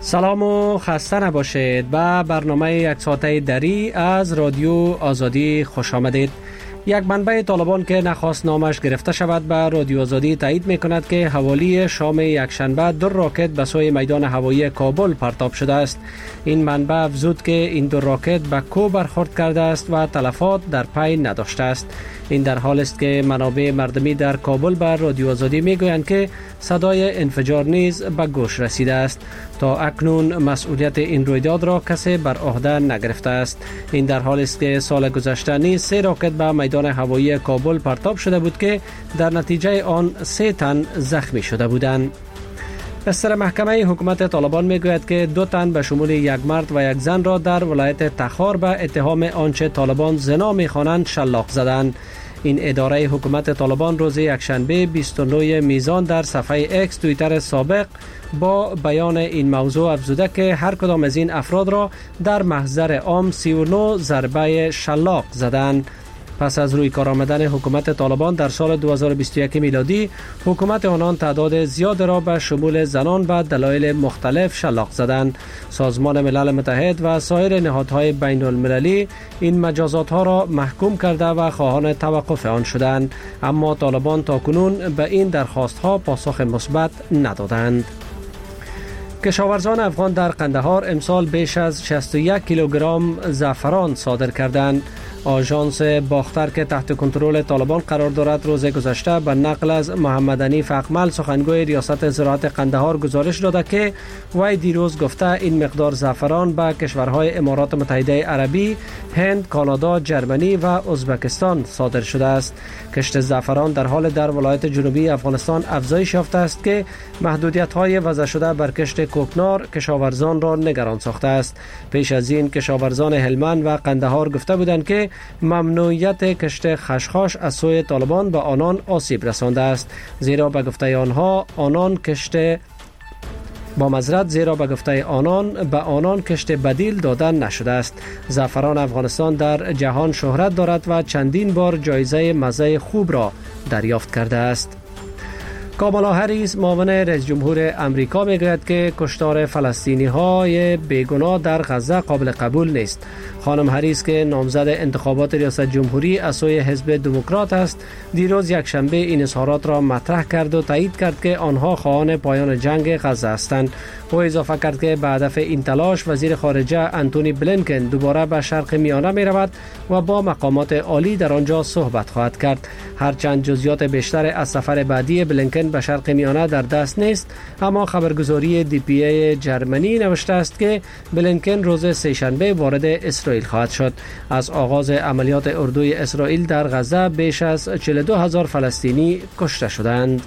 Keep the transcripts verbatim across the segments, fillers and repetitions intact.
سلام و خسته نباشید. به برنامه یک ساعته دری از رادیو آزادی خوش آمدید. یک منبع طالبان که نخواست نامش گرفته شود به رادیو آزادی تایید می کند که حوالی شام یک شنبه دو راکت به سوی میدان هوایی کابل پرتاب شده است. این منبع افزود که این دو راکت به کو برخورد کرده است و تلفات در پی نداشته است. این در حال است که منابع مردمی در کابل به رادیو آزادی می گویند که صدای انفجار نیز به گوش رسیده است. تا اکنون مسئولیت این رویداد را کسی بر عهده نگرفته است. این در حال است که سال گذشته نیز سه راکت به میدان هوایی کابل پرتاب شده بود که در نتیجه آن سه تن زخمی شده بودند. بستر محکمه حکومت طالبان میگوید که دو تن به شمول یک مرد و یک زن را در ولایت تخار به اتهام آنچه طالبان زنا می‌خوانند شلاق زدند. این اداره حکومت طالبان روز یکشنبه بیست و نه میزان در صفحه اکس توییتر سابق با بیان این موضوع افزوده که هر کدام از این افراد را در محضر عام سی و نه ضربه شلاق زدند. پس از روی کار آمدن حکومت طالبان در سال دو هزار و بیست و یک میلادی، حکومت آنان تعداد زیاد را به شمول زنان به دلایل مختلف شلاق زدند. سازمان ملل متحد و سایر نهادهای بین المللی این مجازات ها را محکوم کرده و خواهان توقف آن شدند، اما طالبان تاکنون به این درخواست ها پاسخ مثبت ندادند. کشاورزان افغان در قندهار امسال بیش از شصت و یک کیلوگرم زعفران صادر کردند. آژانس باختر که تحت کنترل طالبان قرار دارد روز گذشته به نقل از محمد حنیف اقمل سخنگوی ریاست زراعت قندهار گزارش داده که وی دیروز گفته این مقدار زعفران به کشورهای امارات متحده عربی، هند، کانادا، جرمنی و ازبکستان صادر شده است. کشت زعفران در حال در ولایت جنوبی افغانستان افزایش یافته است که محدودیت‌های وضع شده بر کشت کوکنار کشاورزان را نگران ساخته است. پیش از این کشاورزان هلمند و قندهار گفته بودند که ممنوعیت کشت خشخاش از سوی طالبان به آنان آسیب رسانده است، زیرا به گفته آنها آنان کشت با معذرت زیرا به گفته آنان به آنان کشت بدیل دادن نشده است. زعفران افغانستان در جهان شهرت دارد و چندین بار جایزه مزه خوب را دریافت کرده است. کامالا هریس معاون رئیس جمهور امریکا میگوید که کشتار فلسطینی های بیگناه در غزه قابل قبول نیست. خانم هریس که نامزد انتخابات ریاست جمهوری از سوی حزب دموکرات است، دیروز یک شنبه این اظهارات را مطرح کرد و تایید کرد که آنها خواهان پایان جنگ غزه هستند. او اضافه کرد که به هدف این تلاش وزیر خارجه انتونی بلینکن دوباره به شرق میانه می رود و با مقامات عالی در آنجا صحبت خواهد کرد. هرچند جزئیات بیشتر از سفر بعدی بلینکن به شرق میانه در دست نیست، اما خبرگزاری دی پی ای جرمنی نوشته است که بلینکن روز سه‌شنبه وارد اسرائیل خواهد شد. از آغاز عملیات اردوی اسرائیل در غزه بیش از چهل و دو هزار فلسطینی کشته شدند.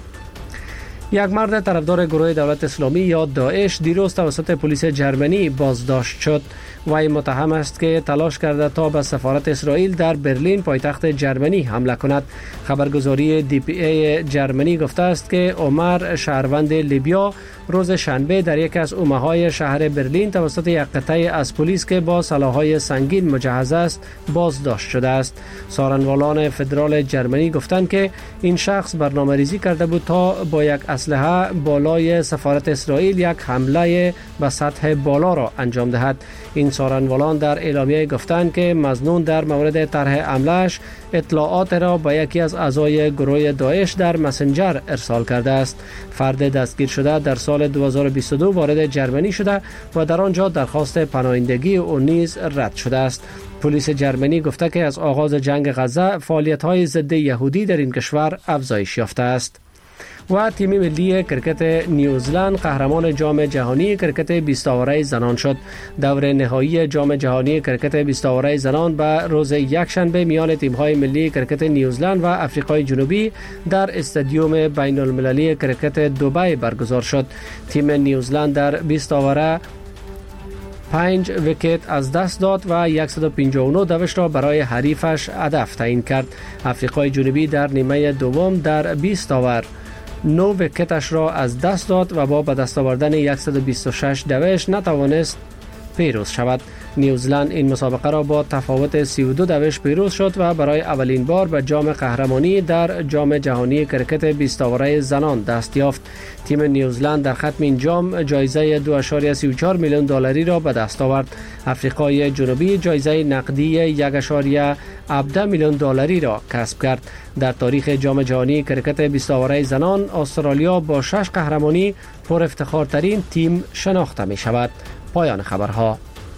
یک مرد طرفدار گروه دولت اسلامی یا داعش دیروز توسط پلیس جرمنی بازداشت شد. وی متهم است که تلاش کرده تا به سفارت اسرائیل در برلین پایتخت جرمنی حمله کند. خبرگزاری دی پی ای جرمنی گفته است که عمر شهروند لیبیا روز شنبه در یک از اومه‌های شهر برلین توسط یک قطعه از پلیس که با سلاح‌های سنگین مجهز است بازداشت شده است. سارنوالان فدرال جرمنی گفتند که این شخص برنامه‌ریزی کرده بود تا با یک اسلحه بالای سفارت اسرائیل یک حمله به سطح بالا را انجام دهد. این سارنوالان در اعلامیه گفتند که مظنون در مورد طرح حمله‌اش اطلاعات را به یکی از اعضای گروه داعش در مسنجر ارسال کرده است. فرد دستگیر شده در سال دو هزار و بیست و دو وارد جرمنی شده و در آنجا درخواست پناهندگی او نیز رد شده است. پلیس جرمنی گفته که از آغاز جنگ غزه فعالیت‌های ضد یهودی در این کشور افزایش یافته است. و تیم ملی کرکت نیوزلند قهرمان جام جهانی کرکت بیست آوره زنان شد. دور نهایی جام جهانی کرکت بیست آوره زنان به روز یکشنبه میان تیم‌های ملی کرکت نیوزلند و آفریقای جنوبی در استادیوم بین المللی کرکت دبی برگزار شد. تیم نیوزلند در بیست آوره پنج ویکت از دست داد و صد و پنجاه و نه دوش را برای حریفش هدف تعیین کرد. آفریقای جنوبی در نیمه دوم در بیست آور نو ویکتش را از دست داد و با به دست آوردن صد و بیست و شش دوش نتوانست پیروز شود. نیوزلند این مسابقه را با تفاوت سی و دو دوش پیروز شد و برای اولین بار به جام قهرمانی در جام جهانی کرکت بیست آوره زنان دست یافت. تیم نیوزلند در ختم این جام جایزه دو ممیز سی و چهار میلیون دلاری را به دست آورد. آفریقای جنوبی جایزه نقدی یک ممیز هفده میلیون دلاری را کسب کرد. در تاریخ جام جهانی کرکت بیست آوره زنان استرالیا با شش قهرمانی پر افتخارترین تیم شناخته می شود. پایان خبرها.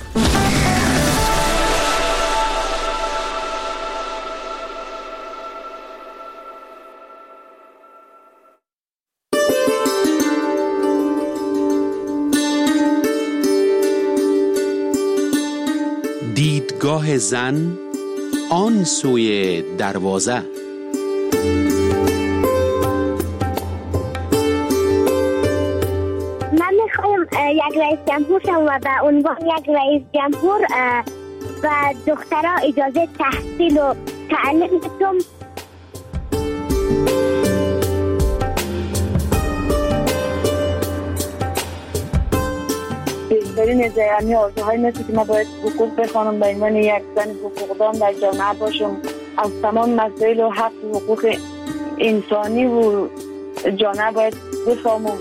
دیدگاه زن آن سوی دروازه. من میخوایم یک رئیس جمهور شم و به عنوان یک رئیس جمهور و دخترها اجازه تحصیل و تعلیم بدم. بهترین از یعنی آرزوهای مثل که ما باید حقوق بخوانم به عنوان یک زن حقوقدان در جامعه باشم، از تمام مسائل و حق و حقوق انسانی و جامعه باید بفهمم.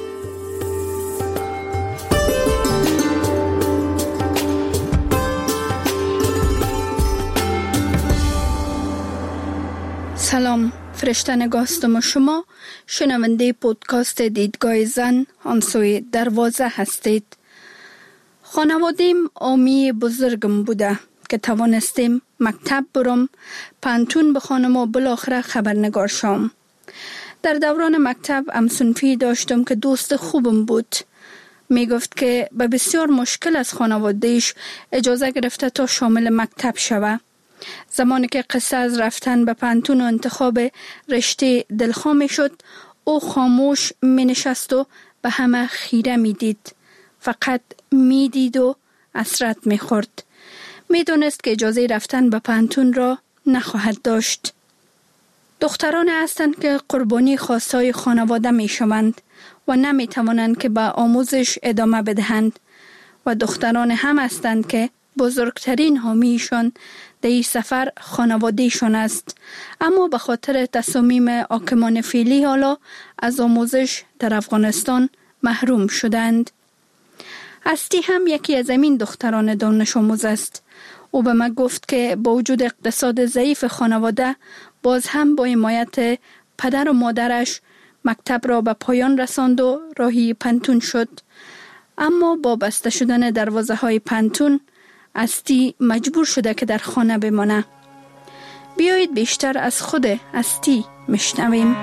سلام، فرشته نگاستم و شما شنونده پودکاست دیدگاه زن آن سوی دروازه هستید. خانوادیم آمی بزرگم بوده که توانستیم مکتب برم، پانتون بخوانم و بالاخره خبرنگار شم. در دوران مکتب همسنفی داشتم که دوست خوبم بود. می گفت که به بسیار مشکل از خانوادهش اجازه گرفته تا شامل مکتب شوه. زمانی که قصه از رفتن به پانتون و انتخاب رشته دلخواه می شد، او خاموش می نشست و به همه خیره می دید. فقط می دید و حسرت می خورد. می دونست که اجازه رفتن به پانتون را نخواهد داشت. دختران هستند که قربانی خواستهای خانواده می شوند و نمی توانند که به آموزش ادامه بدهند و دختران هم هستند که بزرگترین حامیشان در این سفر خانوادهشان است، اما به خاطر تصامیم حاکمان فعلی حالا از آموزش در افغانستان محروم شدند. هستی هم یکی از این دختران دانش آموز است. او به من گفت که با وجود اقتصاد ضعیف خانواده باز هم با حمایت پدر و مادرش مکتب را به پایان رساند و راهی پانتون شد. اما با بسته شدن دروازه های پانتون هستی مجبور شده که در خانه بمانه. بیایید بیشتر از خود هستی میشنویم.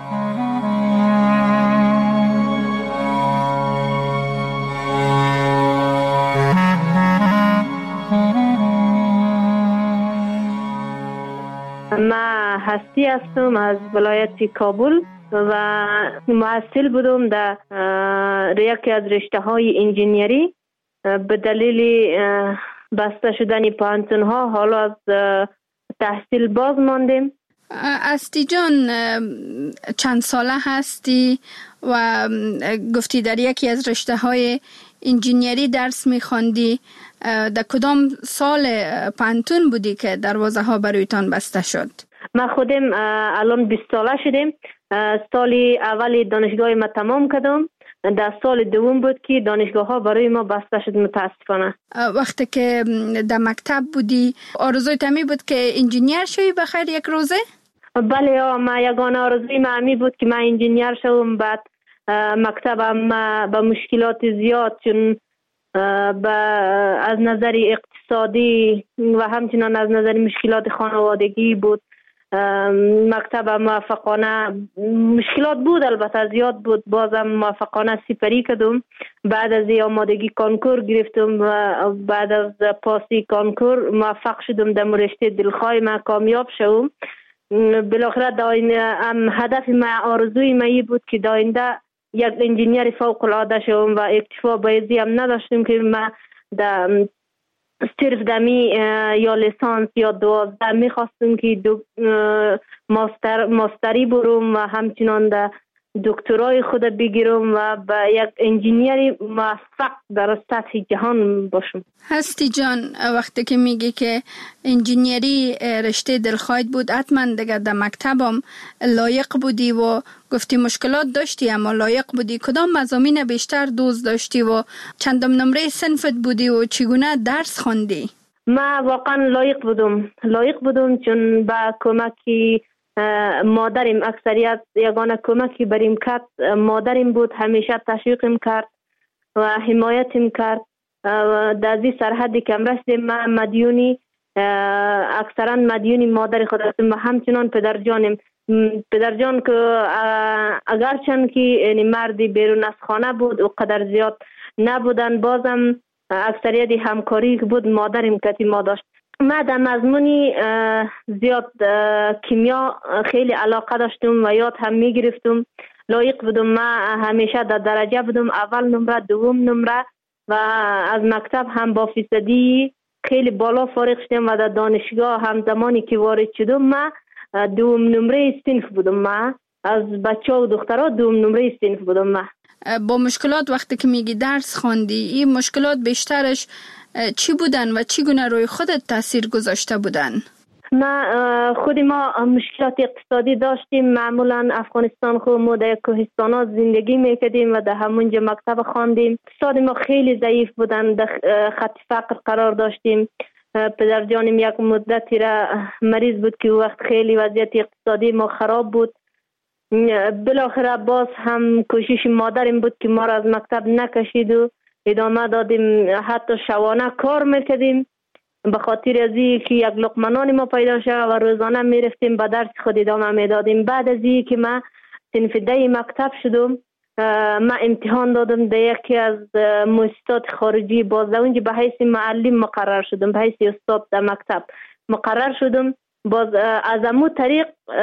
من هستی هستم از ولایت کابل و محصل بودم در یکی از رشته های انجینیری. به دلیل بسته شدن پانتون ها حالا از تحصیل باز ماندیم. هستی جان، چند ساله هستی و گفتی در یکی از رشته های انجینیری درس میخواندی؟ در کدام سال پانتون بودی که دروازه ها برایتان بسته شد؟ ما خودم الان بیست ساله شدیم. سال اول دانشگاه ما تمام کردم. در سال دوم بود که دانشگاه ها برای ما بسته شد متاسفانه. وقتی که در مکتب بودی آرزوی تمی بود که انجینیر شوی بخیر یک روزه؟ بله، ما یگانه آرزوی ما همی بود که من انجینیر شوم. بعد مکتبم با مشکلات زیاد، چون با از نظر اقتصادی و همچنان از نظر مشکلات خانوادگی بود. مکتب موفقانه مشکلات بود، البته زیاد بود، بازم موفقانه سپری کردم. بعد از آمادگی کنکور گرفتم و بعد از پاسی کنکور موفق شدم در رشته دلخواه ما کامیاب شدم. بالاخره داینده هدف ما، آرزوی ما بود که داینده یک انجینیر فوق العاده شدم و اکتفا بایزی هم نداشتم که ما در صرف دمی یا لیسانس یا دوازده میخواستم که دو ماستر ماستری برم و همچنان در دکترای خود بگیرم و به یک انجینیری موفق در سطح جهان باشم. هستی جان، وقتی که میگی که انجینیری رشته دلخواهت بود، حتما دیگه در مکتبم لایق بودی و گفتی مشکلات داشتی اما لایق بودی. کدام مضامین بیشتر دوست داشتی و چندم نمره صنفت بودی و چگونه درس خواندی؟ ما واقعا لایق بودم لایق بودم چون با کمکی مادرم، اکثریت یگانه کمکی بریم کرد مادرم بود. همیشه تشویقم کرد و حمایتم کرد. در این سرحدی که رسیدم ما مدیونی، اکثرا مدیونی مادر خود هستم و همچنان پدرجانم. پدرجان که اگرچند که یعنی مردی بیرون از خانه بود و قدر زیاد نبودن، بازم اکثریت همکاری که بود مادرم کتی ما داشت. ما در مضمونی زیاد کیمیا خیلی علاقه داشتم و یاد هم می گرفتم. لایق بودم. ما همیشه در درجه بودم، اول نمره، دوم نمره و از مکتب هم با فیصدی خیلی بالا فارغ شدم و در دانشگاه هم زمانی که وارد شدم ما دوم نمره صنف بودم. ما از بچه و دخترها دوم نمره صنف بودم. ما با مشکلات وقتی که میگی درس خواندی، این مشکلات بیشترش چی بودن و چگونه روی خودت تاثیر گذاشته بودن؟ ما خود ما مشکلات اقتصادی داشتیم. معمولا افغانستان خود ما در کوهستانات زندگی میکردیم و در همونجا مکتب خواندیم. اقتصاد ما خیلی ضعیف بودن، در خط فقر قرار داشتیم. پدر جانم یک مدتی را مریض بود که وقت خیلی وضعیت اقتصادی ما خراب بود. بالاخره باز هم کوشش مادرم بود که ما را از مکتب نکشید و ادامه دادیم. حتی شبانه کار میکردیم به خاطر از این که یک لقمه نان ما پیدا شد و روزانه میرفتیم به درس خود ادامه میدادیم. بعد از این که ما صنف ده مکتب شدم، ما امتحان دادم در یکی از مؤسسات خارجی، باز اونجا به حیث معلم مقرر شدم، به حیث استاد در مکتب مقرر شدم. باز از امو طریق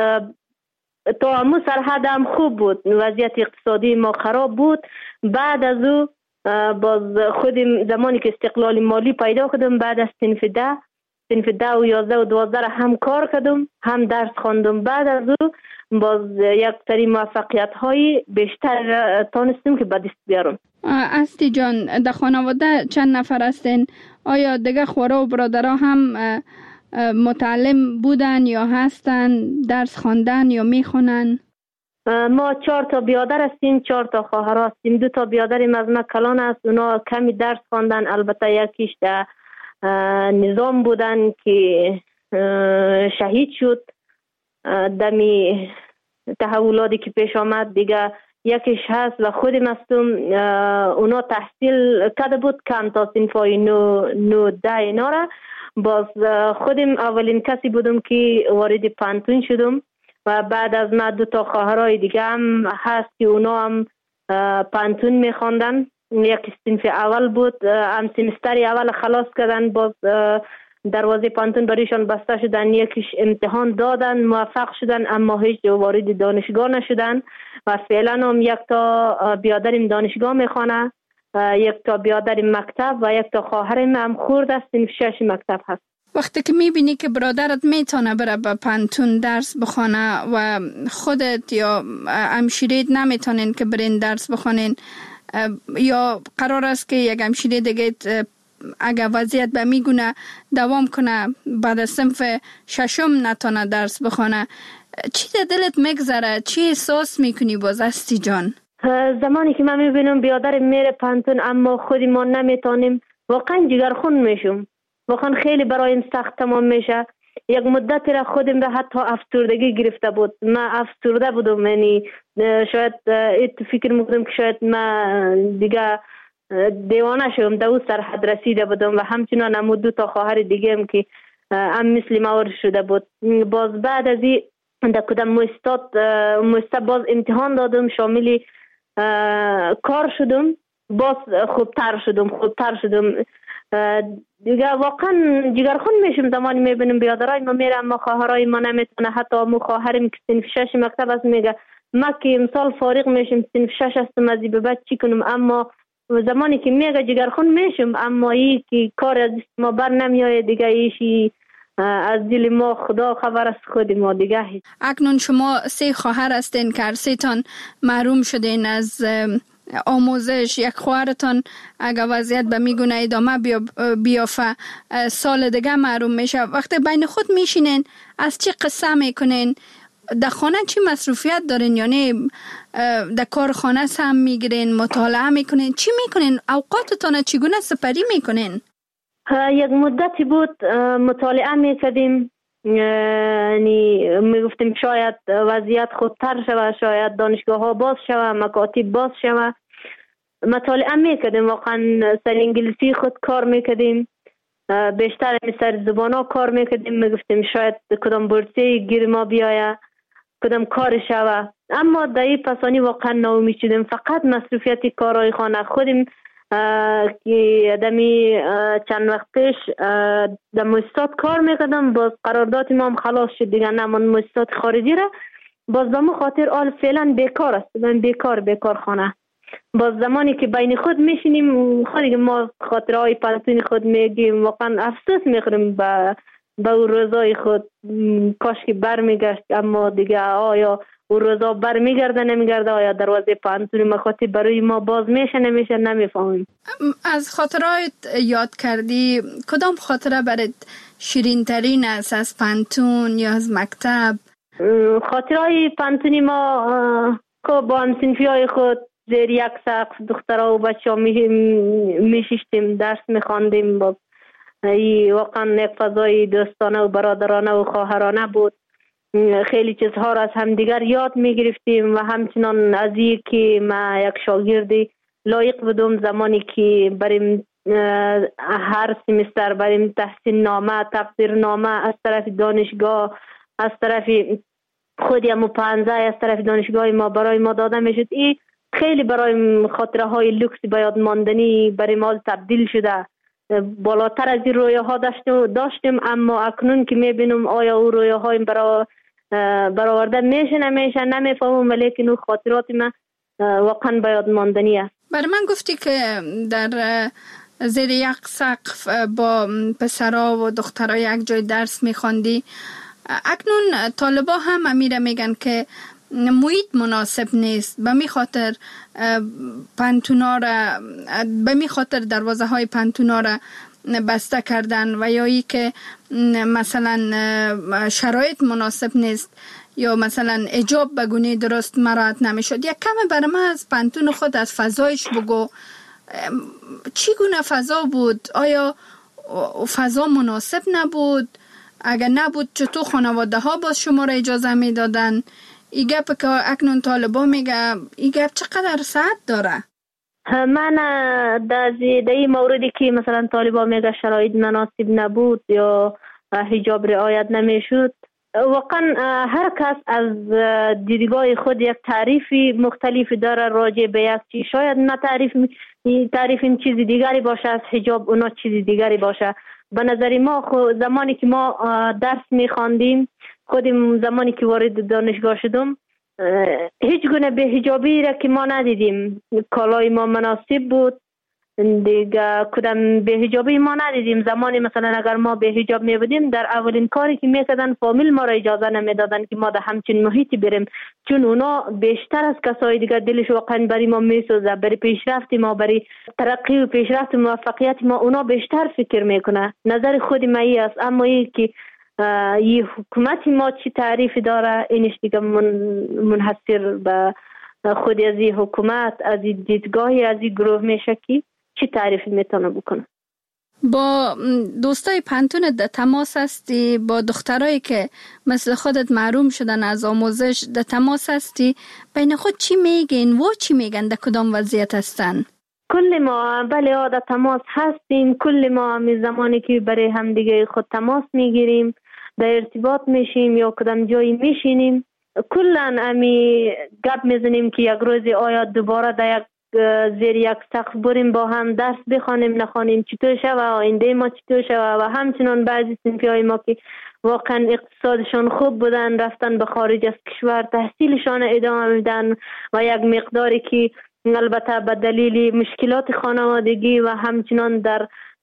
تا امو سرحد هم خوب بود، وضعیت اقتصادی ما خراب بود. بعد از او باز خودم زمانی که استقلال مالی پیدا کردم، بعد از صنف ده صنف ده و یازده و دوازده هم کار کردم، هم درس خواندم. بعد از او باز یک سری موفقیت های بیشتر تانستم که به دست بیارم. هستی جان، در خانواده چند نفر هستین؟ آیا دیگه خورا و برادرها هم متعلم بودن یا هستن، درس خواندن یا میخونن؟ ما چهار تا بیادر هستیم، چهار تا خواهر هستیم. دو تا بیادریم از ما کلان است، اونا کمی درس خواندن. البته یکیش در نظام بودن که شهید شد دمی تحولاتی که پیش آمد. دیگه یکیش هست و خودم هستم. اونا تحصیل کرده بود کم تا صنفای نو نو ده اینا را. باز خودم اولین کسی بودم که وارد پانتون شدم و بعد از ما دو تا خواهرای دیگه هم هست که اونا هم پانتون میخواندن. یک صنف اول بود، هم سمستر اول خلاص کردن، باز دروازه پانتون بریشان بسته شدن. یکیش امتحان دادن موفق شدن اما هیچ وارد دانشگاه نشدن و فعلا هم یک تا بیادرم دانشگاه میخوانه، یک تا بیادرم مکتب و یک تا خواهرم هم خورد است صنف شش مکتب هست. وقتی که میبینی که برادرت میتونه بره به پانتون درس بخونه و خودت یا همشیرید نمیتونین که برین درس بخونین، یا قرار است که یک همشیره دیگه اگر وضعیت به میگونه دوام کنه بعد از صنف ششم نتونه درس بخونه، چی در دلت میگذره؟ چی احساس میکنی باز هستی جان؟ زمانی که من میبینم بیادر میره پانتون اما خودی ما نمیتونیم، واقعا جگرخون میشم. واقعا خیلی برایم سخت تمام میشه. یک مدت را خودم را حتی افسردگی گرفته بود. من افسرده بودم، یعنی شاید ایت فکر میکنم که شاید من دیگه دیوانه شدم. در اون سرحد رسیده بودم و همچنان هم دو تا خواهر دیگه هم که هم مثل ما شده بود. باز بعد از این در کدام مؤسسات مؤسسه باز امتحان دادم، شامل کار شدم، باز خوبتر شدم خوبتر شدم دیگه. واقعا جگرخون میشم زمانی میبینم بیادرای ما میره اما خواهرای ما نمیتونه. حتی مو خواهرم که صنف شش مکتب است میگه ما که امسال فارغ میشم صنف شش هستم از به بعد چی کنم. اما زمانی که میگه جگرخون میشم اما ای که کار از ما بر نمیایه دیگه، ایشی از دل ما خدا خبر است، خود ما دیگه هیچ. اکنون شما سه خواهر هستین که هر سه تان محروم شدین از آموزش. یک خواهرتان اگر وضعیت به میگونه ادامه بیافه سال دیگه محروم میشه. وقتی بین خود میشینین از چی قصه میکنین؟ در خانه چی مصروفیت دارین؟ یعنی در کار خانه هم میگیرین، مطالعه میکنین، چی میکنین؟ اوقاتتان چگونه سپری میکنین؟ یک مدتی بود مطالعه میکردیم، یعنی میگفتیم شاید وضعیت خودتر شوه، شاید دانشگاه ها باز شوه، مکاتب باز شوه. مطالعه میکردیم، واقعا سر انگلیسی خود کار میکردیم، بیشتر سر زبان ها کار میکردیم. میگفتیم شاید کدام بورسی گیر ما بیایه، کدام کار شوه. اما در این پسانی واقعا ناامید شدیم. فقط مصروفیت کارهای خانه خودیم که دمی چند وقت پیش در مؤسسات کار میکردم، باز قرارداد ما هم خلاص شد دیگه، نمان مؤسسات خارجی را. باز به خاطر آل فعلا بیکار است، من بیکار بیکار خانه. باز زمانی که بین خود میشینیم خودی ما خاطرهای پنتون خود میگیم، واقعا افسوس میخوریم به به اون روزای خود. کاش که بر میگشت، اما دیگه آیا اون روزا بر میگرده نمیگرده، آیا دروازه پانتون مکاتب برای ما باز میشه نمیشه نمیفهمیم. از خاطرات یاد کردی کدام خاطره برات شیرین ترین است از پانتون یا از مکتب؟ خاطرهای پانتونی ما که با هم صنفی های خود زیر یک سقف دخترها و بچه ها میشیشتیم، درس میخواندیم. با واقعا یک فضای دوستانه و برادرانه و خواهرانه بود. خیلی چیزها را از همدیگر یاد میگرفتیم و همچنان از این که ما یک شاگردی لایق بودم زمانی که بریم هر سمستر بریم تحصیل نامه، تقدیر نامه از طرف دانشگاه، از طرف خودی امو پانزه از طرف دانشگاه ما برای ما داده میشد. این خیلی برای خاطره های لوکس بیاد ماندنی برای ما تبدیل شده. بالاتر از این رویه ها داشتیم، اما اکنون که میبینم آیا او رویه های برا برآورده میشه نمیشه نمیفهمم، ولیکن اون خاطرات من واقعا بیاد ماندنی است. برای من گفتی که در زیر یک سقف با پسرها و دخترها یک جای درس میخواندی. اکنون طالبا هم امیره میگن که محیط مناسب نیست، به می خاطر پانتونا را به می خاطر دروازه های پانتونا را بسته کردن و یا ای که مثلا شرایط مناسب نیست یا مثلا حجاب به گونه درست مراعات نمیشد. یک کم برای من از پانتون خود از فضایش بگو، چی گونه فضا بود؟ آیا فضا مناسب نبود؟ اگر نبود چطور خانواده ها باز شما را اجازه می دادن؟ این گپ که اکنون طالبا میگه این گپ چقدر صحت داره؟ من در این موردی که مثلا طالبا میگه شرایط مناسب نبود یا حجاب رعایت نمیشد، واقعا هر کس از دیدگاه خود یک تعریفی مختلفی داره راجع به یک چیز. شاید نه تعریف تعریف این چیز دیگری باشه از حجاب، اونا چیز دیگری باشه. به نظر ما خود زمانی که ما درس میخواندیم، خودم زمانی که وارد دانشگاه شدم هیچ گونه به حجابی را که ما ندیدیم. کالای ما مناسب بود دیگه، کدام به حجابی ما ندیدیم. زمانی مثلا اگر ما به حجاب می بودیم در اولین کاری که میکردن فامیل ما را اجازه نمیدادن که ما در همچین محیطی بریم، چون اونا بیشتر از کسای دیگه دلش واقعا برای ما میسوزه، برای پیشرفت ما، برای ترقی و پیشرفت موفقیت ما اونا بیشتر فکر میکنه. نظر خود ما ای است. اما ای که این حکومت ما چی تعریف داره اینش دیگه من منحصر به خود از این حکومت، از این دیدگاهی از این گروه میشه که چی تعریف میتونه بکنه. با دوستای پانتونت در تماس هستی؟ با دخترایی که مثل خودت محروم شدن از آموزش در تماس هستی؟ بین خود چی میگین و چی میگن؟ در کدام وضعیت هستن؟ کل ما بله ها در تماس هستیم. کل ما می زمانی که برای هم دیگه خود تماس میگیریم، در ارتباط میشیم یا کدام جایی میشینیم، کلن امی گپ میزنیم که یک روز آیا دوباره در یک زیر یک سقف بریم با هم درس بخوانیم نخوانیم، چطور شوه آینده ما چطور شوه. و همچنان بعضی صنفی های ما که واقعا اقتصادشان خوب بودن رفتن به خارج از کشور تحصیلشان ادامه میدن و یک مقداری که البته به دلیل مشکلات خانوادگی و همچنان در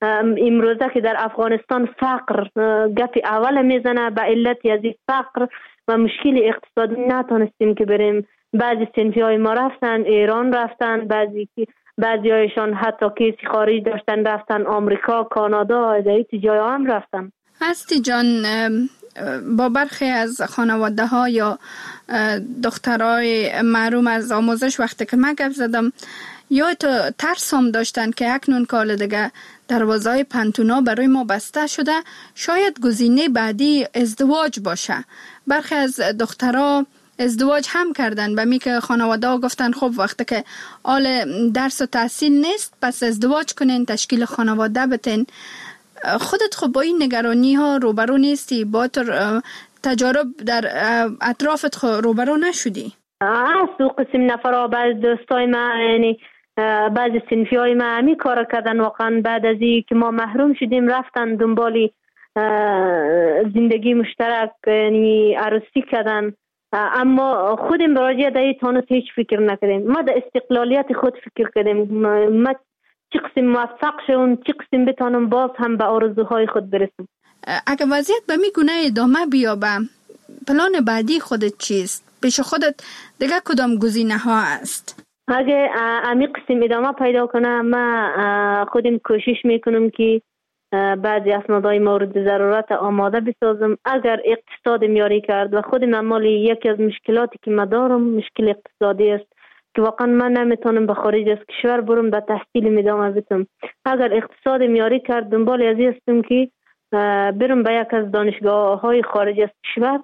امروزه که در افغانستان فقر گپ اول میزنه، به علت از فقر و مشکل اقتصادی نتونستیم که بریم. بعضی صنفی های ما رفتن ایران، رفتن بعضی بعضی هایشان حتی کیسی خارج داشتن رفتن آمریکا، کانادا، دیگه جای هم رفتن. هستی جان، با برخی از خانواده ها یا دخترای محروم از آموزش وقتی که من گپ زدم، یا تو ترس هم داشتن که اکنون کال دیگه دروازه‌های پنتونا برای ما بسته شده، شاید گزینه بعدی ازدواج باشه. برخی از دخترها ازدواج هم کردن، به می که خانواده ها گفتن خب وقتی که آل درس و تحصیل نیست پس ازدواج کنین، تشکیل خانواده بتین. خودت خب با این نگرانی ها روبرو نیستی؟ با تجارب در اطرافت خب روبرو نشدی؟ از دو قسم نفرها، بعض دوستای ما یعنی بعض صنفی های ما همی کار کردن، واقعا بعد از این که ما محروم شدیم رفتن دنبالی زندگی مشترک یعنی عروسی کردن. اما خودم براجع در تانست هیچ فکر نکردیم. ما در استقلالیت خود فکر کردیم، ما چی قسم موفق شدم، چی قسم بتانم باز هم به آرزوهای خود برسم. اگه وضعیت به می گونه ادامه بیابه، پلان بعدی خودت چیست؟ پیش خودت دیگه کدام گزینه ها است؟ اگه امی قسم ادامه پیدا کنه، ما خودم کوشش میکنم که بعضی اسنادهای مورد ضرورت آماده بسازم. اگر اقتصاد میاری کرد و خودم اعمال یکی از مشکلاتی که ما دارم مشکل اقتصادی است که واقعا من نمیتونم به خارج از کشور برم به تحصیل ادامه بدم. اگر اقتصاد میاری کرد دنبال ازی هستم که برم به یک از دانشگاه های خارج از کشور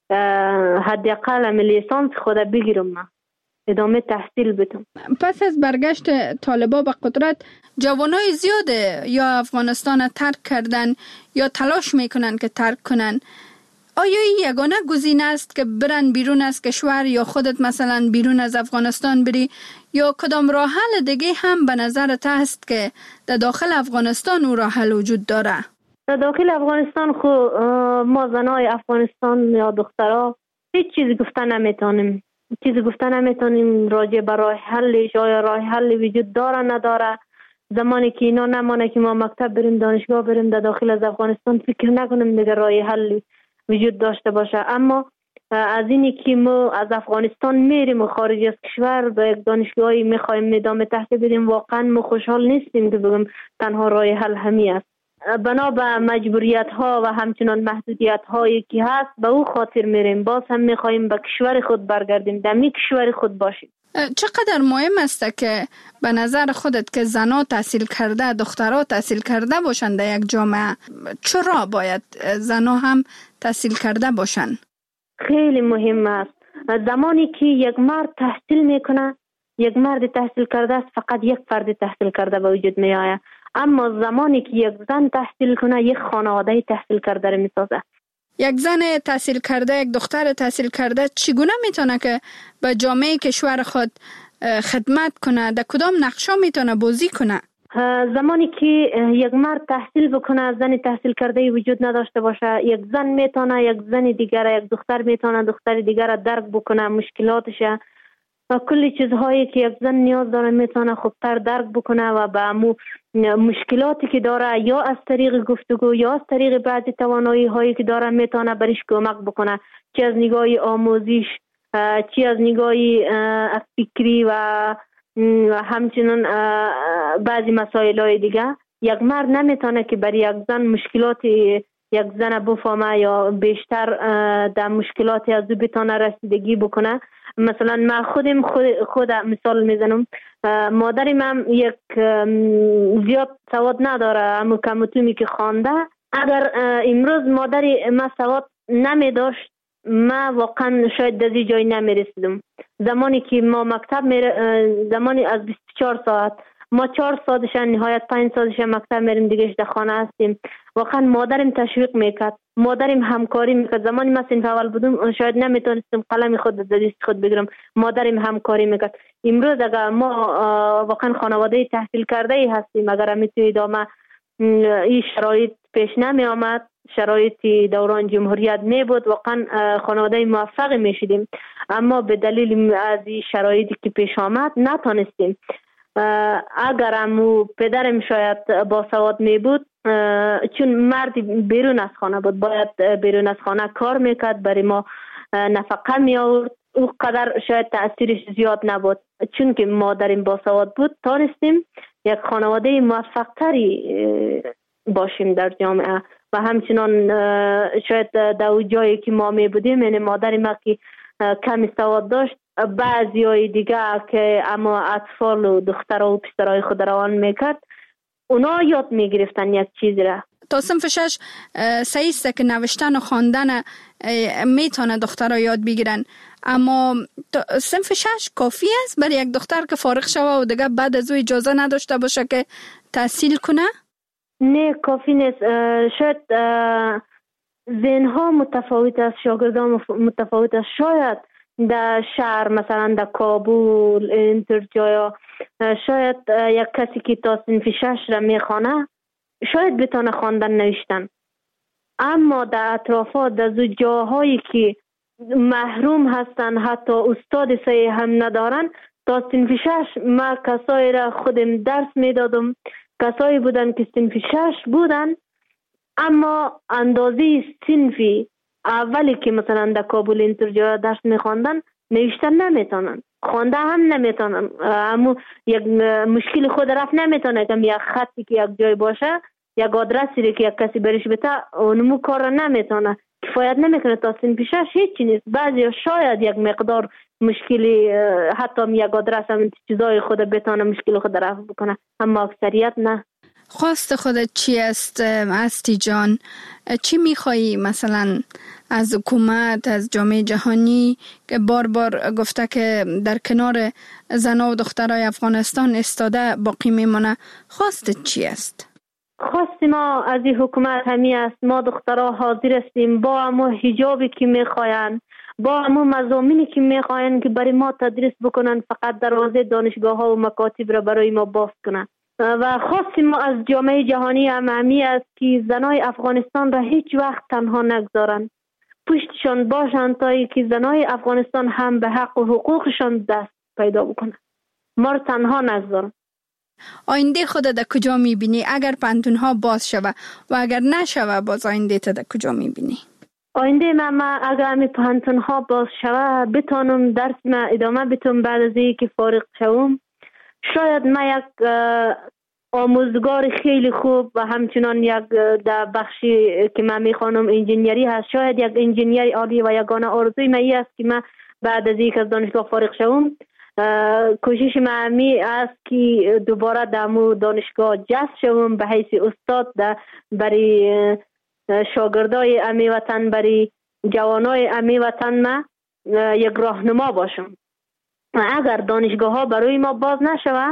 حداقل لیسانس خود بگیرم، من ادامه تحصیل بدم. پس از برگشت طالبا به قدرت، جوانای زیاده یا افغانستان ترک کردن یا تلاش میکنن که ترک کنن. آیا این یگانه گزینه است که برن بیرون از کشور یا خودت مثلا بیرون از افغانستان بری، یا کدام راه حل دیگه هم به نظرت هست که در داخل افغانستان او راه حل وجود داره؟ در داخل افغانستان خو ما زنای افغانستان یا دخترها هیچ چیزی گفتن نمیتونیم. چیزی گفتن نمیتونیم راجع به راه حلش، آیا راه حل وجود داره نداره. زمانی که اینا نمانه که ما مکتب بریم، دانشگاه بریم در داخل از افغانستان، فکر نکنیم دیگه راه حل وجود داشته باشه. اما از اینی که ما از افغانستان میریم و خارج از کشور به یک دانشگاهی میخوایم ادامه تحصیل بدیم، واقعا ما خوشحال نیستیم که بگم تنها راه حل همین است. بنا به مجبوریت ها و همچنان محدودیت هایی که هست به او خاطر میریم. باز هم میخوایم به کشور خود برگردیم، در می کشور خود باشیم. چقدر مهم است که به نظر خودت که زنها تحصیل کرده، دخترها تحصیل کرده باشند در یک جامعه؟ چرا باید زنها هم تحصیل کرده باشند؟ خیلی مهم است. زمانی که یک مرد تحصیل میکنه، یک مرد تحصیل کرده است، فقط یک فرد تحصیل کرده به وجود می آید. اما زمانی که یک زن تحصیل کنه، یک خانواده تحصیل کرده رو میسازه. یک زن تحصیل کرده، یک دختر تحصیل کرده چگونه میتونه که به جامعه کشور خود خدمت کنه؟ در کدام نقشا میتونه بازی کنه؟ زمانی که یک مرد تحصیل بکنه، زن تحصیل کرده وجود نداشته باشه، یک زن میتونه یک زن دیگر، یک دختر میتونه دختر دیگر درک بکنه مشکلاتش و کلی چیزهایی که یک زن نیاز داره میتونه خوبتر درک بکنه و به مو مشکلاتی که داره یا از طریق گفتگو یا از طریق بعضی توانایی هایی که داره میتونه برش کمک بکنه، چه از نگاه آموزش، چه از نگاه فکری و همچنین بعضی مسائل های دیگه. یک مرد نمیتونه که برای یک زن مشکلاتی یک زن بفهمه یا بیشتر در مشکلاتی از او بتونه رسیدگی بکنه. مثلا من خودم خود, خود مثال میزنم، مادرم هم یک زیاد سواد نداره، اما کمتونی که خوانده. اگر امروز مادر ما سواد نمی داشت، ما واقعا شاید در جای نمی رسیدم. زمانی که ما مکتب میره، زمانی از بیست و چهار ساعت ما چهار ساعتش نهایت پنج ساعتش مکتب میریم، دیگه در خانه هستیم. واقعا مادرم تشویق میکرد، مادرم همکاری میکرد. زمانی من صنف اول بودم شاید نمیتونستم قلم خود در دست خود بگیرم، مادرم همکاری میکرد. امروز اگر ما واقعا خانواده تحصیل کرده ای هستیم، اگر همی توی ادامه این شرایط پیش نمی آمد، شرایط دوران جمهوریت می بود، واقعا خانواده موفق می شدیم. اما به دلیل از این شرایطی که پیش آمد نتونستیم. اگر امو پدرم شاید باسواد می بود، چون مرد بیرون از خانه بود، باید بیرون از خانه کار میکرد، برای ما نفقه می آورد، او قدر شاید تأثیرش زیاد نبود. چون که مادرم باسواد بود، تانستیم یک خانواده موفق تری باشیم در جامعه. و همچنان شاید در جایی که ما می بودیم، یعنی مادر ما که کمی سواد داشت، بعضی های دیگه که اما اطفال و دخترها و پسرهای خود روان میکرد، اونا یاد میگرفتن یک چیز را. تا صنف شش صحیح است که نوشتن و خواندن میتونه دخترها یاد بگیرن، اما صنف شش کافی است برای یک دختر که فارغ شوه و دیگه بعد از او اجازه نداشته باشه که تحصیل کنه؟ نه، کافی نیست. شاید ذهنها متفاوت است، شاگردان متفاوت است. شاید در شهر مثلا در کابل اینطور جایا شاید یک کسی که تا صنف شش را میخوانه شاید بتونه خواندن نوشتن، اما در اطرافات در جاهایی که محروم هستن، حتی استاد صحیح هم ندارن، تا صنف شش ما کسایی را خودم درس میدادم، کسایی بودن که صنف شش بودن اما اندازه صنفی اولی که مثلا در کابل اینطور جا درس میخواندن نوشتن نمیتونن، خوانده هم نمیتونن، اما یک مشکل خود رفت نمیتونه که یک خطی که یک جای باشه، یک آدرسی که یک کسی برش بده، اونمو کار نمیتونه، کفایت نمیکنه. تا صنف شش هیچی نیست. بعضی شاید یک مقدار مشکلی، حتی یک آدرس هم چیزای خود بتونه مشکل خود رفت بکنه، اما اکثریت نه. خواست خودت چی است استی جان؟ چی میخوایی مثلا از حکومت، از جامعه جهانی که بار بار گفته که در کنار زنان و دخترای افغانستان استاده باقی میمونه؟ خواستت چی است؟ خواست ما از این حکومت همی است، ما دخترها حاضر هستیم با همو حجابی که میخواین، با همو مضامینی که میخواین که برای ما تدریس بکنن، فقط دروازه دانشگاه ها و مکاتب را برای ما باز کنن. و خواستیم ما از جامعه جهانی هم همی است که زنای افغانستان را هیچ وقت تنها نگذارن، پشتشان باشن تا ای که زنای افغانستان هم به حق و حقوقشان دست پیدا بکنن، ما را تنها نگذارن. آینده خودت در کجا میبینی اگر پانتون ها باز شوه و اگر نشوه باز آینده تا در کجا میبینی؟ آینده من, من اگر همی پانتون ها باز شوه بتانم درس من ادامه بتونم، بعد از این که فارغ شوم شاید من یک آموزگار خیلی خوب و همچنان یک در بخشی که من میخوانم انجینیری هست، شاید یک انجینیر عالی و یگانه آرزوی من است که من بعد از این که از دانشگاه فارغ شوم کوشش من همی است که دوباره در دانشگاه جذب شوم به حیث استاد برای شاگردای امی وطن، برای جوانای امی وطن ما یک راهنما باشم. اگر دانشگاه ها برای ما باز نشوه،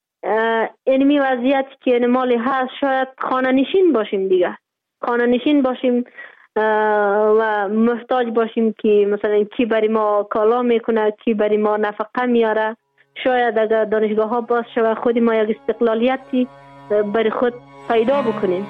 اینمی وضعیت که نمالی هست، شاید خانه نشین باشیم دیگه، خانه نشین باشیم و محتاج باشیم که مثلا کی برای ما کالا میکنه، کی برای ما نفقه میاره. شاید اگر دانشگاه ها باز شوه خودی ما یک استقلالیتی برای خود پیدا بکنیم.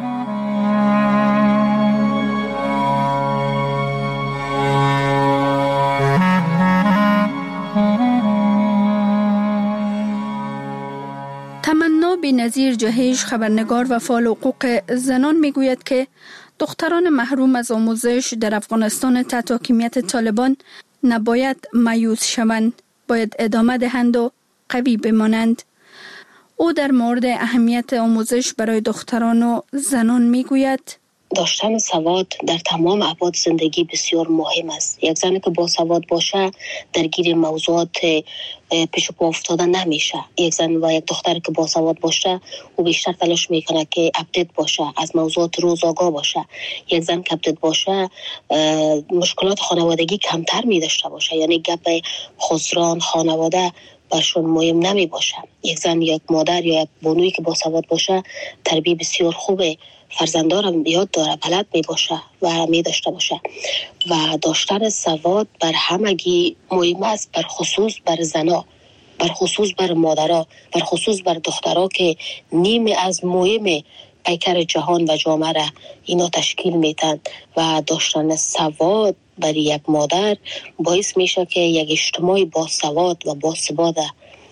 تمنا بی‌نظیر جهیش، خبرنگار و فعال حقوق زنان میگوید که دختران محروم از آموزش در افغانستان تحت حاکمیت طالبان نباید مایوس شوند، باید ادامه دهند و قوی بمانند. او در مورد اهمیت آموزش برای دختران و زنان میگوید داشتن سواد در تمام ابعاد زندگی بسیار مهم است. یک زنی که با سواد باشه درگیر موضوعات پیش پا افتاده نمیشه. یک زن و یک دختر که با سواد باشه او بیشتر تلاش میکنه که اپدیت باشه، از موضوعات روز آگاه باشه. یک زن که اپدیت باشه مشکلات خانوادگی کمتر میداشته باشه، یعنی گپ خسران خانواده برشون مهم نمی باشه. یک زن یا یک مادر یا یک بانویی که با سواد باشه تربیت بسیار خوبه، فرزندارم یاد داره، بلد می باشه و می داشته باشه. و داشتن سواد بر همگی مهم است، بر خصوص بر زنا، بر خصوص بر مادرها، بر خصوص بر دخترها که نیم از مهم پیکر جهان و جامعه را اینا تشکیل میدن. و داشتن سواد برای یک مادر باعث میشه که یک اجتماع با سواد و با ثبات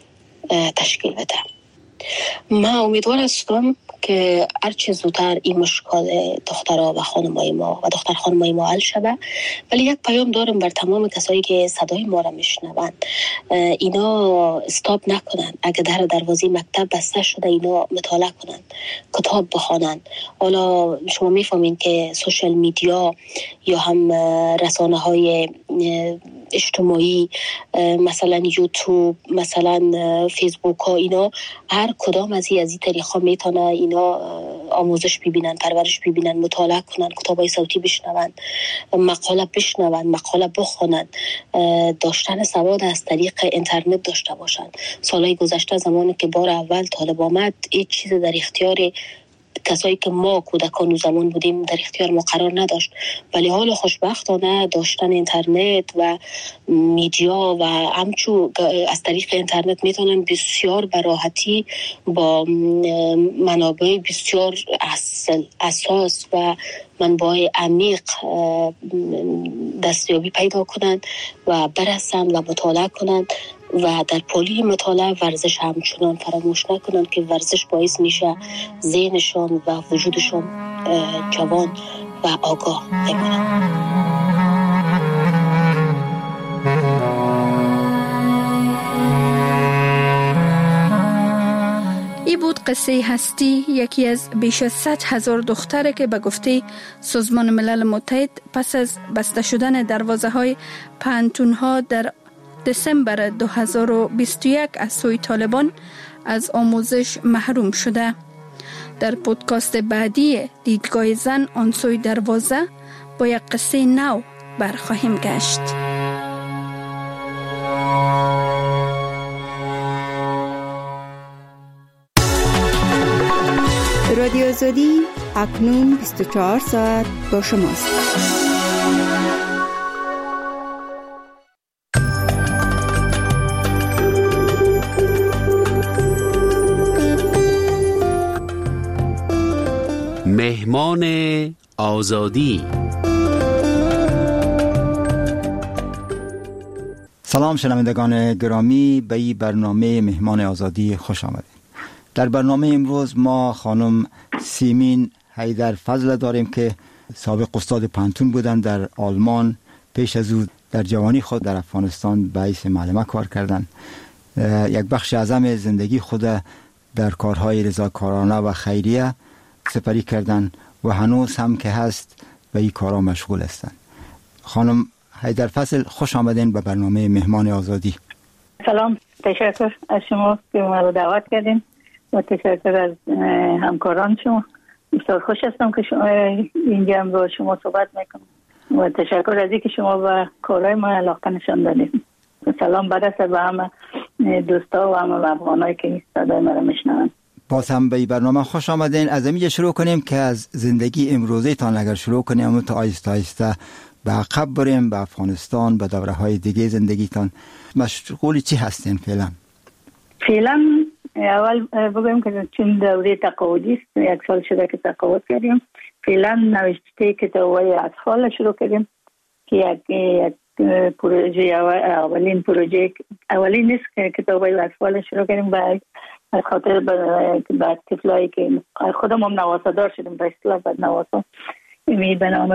تشکیل بده. من امیدوار هستم که هرچه زودتر این مشکل دخترها و خانمای ما و دختر خانمای ما حل شود. ولی یک پیام دارم بر تمام کسایی که صدای ما را میشنوند، اینا استاپ نکنن. اگه در دروازه مکتب بسته شده اینا مطالعه کنن، کتاب بخوانن. حالا شما میفهمین که سوشال میدیا یا هم رسانه های اجتماعی مثلا یوتیوب، مثلا فیسبوک ها، اینا هر کدام از این از این طریقا میتونه اینا آموزش ببینن، پرورش ببینن، مطالعه کنن، کتابای صوتی بشنون، مقاله بشنون، مقاله بخونن، داشتن سواد از طریق اینترنت داشته باشن. سالهای گذشته زمانی که بار اول طالب آمد هیچ چیز در اختیار کسایی که ما کودکان و زمان بودیم در اختیار ما قرار نداشت، ولی حالا خوشبختانه داشتن اینترنت و میدیا و همچو از طریق اینترنت میتونن بسیار به راحتی با منابع بسیار اصل اساس و منبع عمیق دستیابی پیدا کنند و برسند و مطالعه کنند و در پلی مطالعه ورزش همچنان فراموش نکنند که ورزش باعث میشه ذهنشان و وجودشان جوان و آگاه بمانند. ای بود قصه هستی، یکی از بیش از صد هزار دختره که به گفته سازمان ملل متحد پس از بسته شدن دروازه های پانتون ها در دسامبر دو هزار و بیست و یک از سوی طالبان از آموزش محروم شده. در پودکاست بعدی دیدگاه زن آن سوی دروازه با یک قصه نو برخواهیم گشت. رادیو آزادی اکنون بیست و چهار ساعت با شماست. مهمان آزادی. سلام شنوندگان گرامی، به این برنامه مهمان آزادی خوش آمدید. در برنامه امروز ما خانم سیمین حیدرفضل داریم که سابق استاد پانتون بودن در آلمان. پیش از او در جوانی خود در افغانستان به حیث معلمه کار کردند. یک بخش اعظم زندگی خود در کارهای رضاکارانه و خیریه سپری کردند و هنوز هم که هست به این کارها مشغول هستند. خانم حیدرفضل خوش آمدین به برنامه مهمان آزادی. سلام، تشکر از شما که ما رو دعوت کردین و تشکر از همکاران شما. بسیار خوش هستم که شما اینجا با شما صحبت میکنم و تشکر از اینکه شما به کارهای ما علاقه نشان دادید. سلام برسه به همه دوستا و همه افغانایی که صدای ما رو میشنون. باز هم به این برنامه خوش آمدین. از اینجا شروع کنیم که از زندگی امروزی تان اگر شروع کنیم تا آیسته آیسته به عقب بریم، به افغانستان، به دوره های دیگه زندگیتان. مشغول چی هستین فعلا؟ فعلا اول بگویم که چون دوره تقاعدی است، یک سال شده که تقاعد کردیم. فعلا نوشته کتاب‌های اطفال شروع کردیم که یک یک پروژه اولین پروژه اولین نیست که کتاب‌های اطفال شروع کردیم به از خاطر بعد طفلایی که خودم هم نواسادار شدیم به اصطلاح بعد نواسا می به نام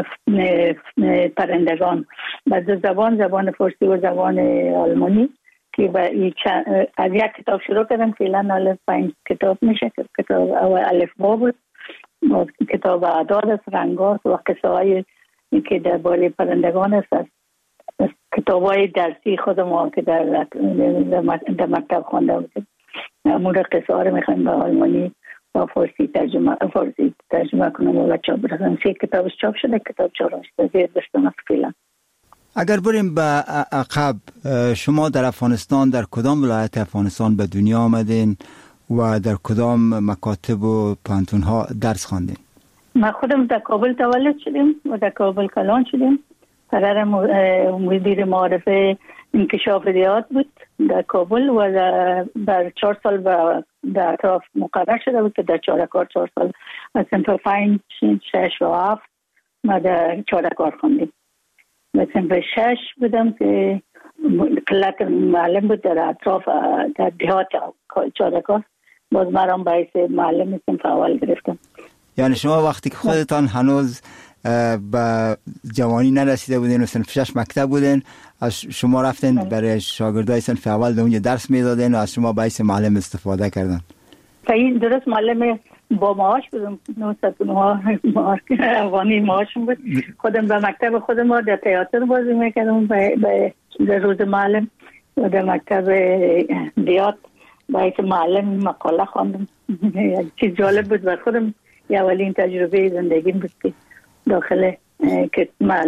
پرندگان با دو زبان، زبان فارسی و زبان آلمانی که از یک کتاب شروع کردم. فعلا الف پنج کتاب میشه. کتاب اول الف با بود، کتاب اعداد است، رنگات و قصه های که درباره پرندگان است. کتاب های درسی خودم که در در مکتب خوانده بودیم امور قصه ها رو میخوایم به آلمانی و فارسی ترجمه فارسی ترجمه کنم و چاپ برسن. سه کتابش چاپ شده، کتاب چهارمش زیر دستم است فعلا. اگر بریم به عقب، شما در افغانستان در کدام ولایت افغانستان به دنیا آمدین و در کدام مکاتب و پانتون ها درس خواندین؟ ما خودم در کابل تولد شدیم و در کابل کلان شدیم. قرار مدیر معارفه انکشاف ریاض بود در کابل و در, در چهار سال در اطراف مقرر شده بود که در چهارکار چهار سال از صنف پنج، شش و هفت ما در چهارکار خوندیم. و صنف شش بودم که قلت معلم بود در اطراف در دهات چارکار، باز مرام باعث معلم صنف اول گرفتم. یعنی شما وقتی که خودتان هنوز به جوانی نرسیده بودین و صنف شش مکتب بودین، از شما رفتین برای شاگردای صنف اول در اونجا درس میدادین و از شما باعث معلم استفاده کردن؟ این درست معلم با معاش بودم، نهصد و نه معاش افغانی معاشم بود. خودم به مکتب خودم ما در تئاتر بازی میکردم به روز معلم و در مکتب دیات باعث معلم مقاله خواندم. چیز جالب بود بر خودم، یه اولین تجربه زندگیم بود که داخل که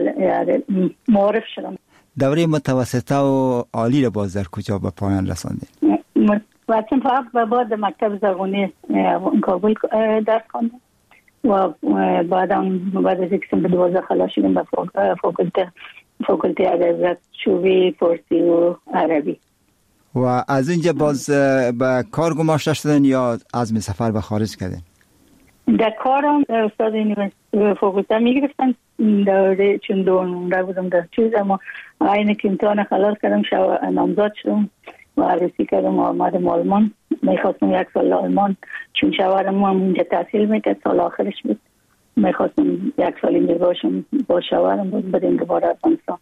معارف شدم. دوره متوسطه و عالی رو باز در کجا به پایان رساندین؟ وقتی فقط به بعد مکتب زرغونی کابل درس خواندم و بعدم بعد از اینکه به دوازده خلاص شدم به فاکولته فاکولته ادبیات شوبی فارسی و عربی. و از اینجا باز به کار گماشته شدن یا عزم سفر به خارج کردین؟ در کارم استاد فاکولته میگرفتن دوره چون دونده بودم در چیز، اما اینه که امتحان خلاص کردم شو نامزاد شدم و عروسی کردم و آمدم آلمان. میخواستم یک سال آلمان، چون شوهرم هم اینجا تحصیل میکرد، سال آخرش بود. میخواستم یک سال اینجا باشم با شوهرم، بود بدیم دوباره افغانستان.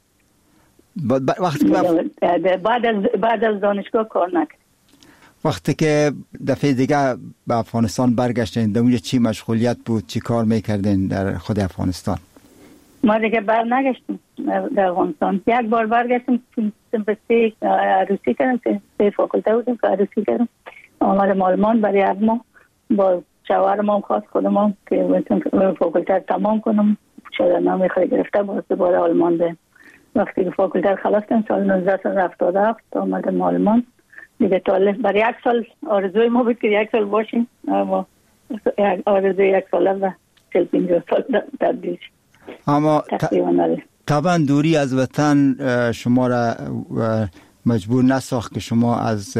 وقتی بعد از بعد از دانشگاه کار نکرد. وقتی که دفعه دیگه به افغانستان برگشتین، در اونجا چی مشغولیت بود، چی کار میکردین در خود افغانستان؟ ما دیگه بر نگشتیم در افغانستان. یک بار برگشتیم سمپستی عروسی کردم، سه فاکولته بودیم که عروسی کردم. آمدم آلمان برای یک ماه با شوهرم هم خواست خودم هم که فاکولته تمام کنم، شده نامی خواهی گرفته باز دوباره آلمان ده. وقتی که فاکولته خلاص کردم سال نوزده هفتاد و هفت آمدم آلمان دیگه. طالب برای یک سال آرزوی ما بود که یک سال باشیم، اما آرزوی یک ساله و چل پینجاه سال تبدیل شد. اما طبعا دوری از وطن شما را مجبور نساخت که شما از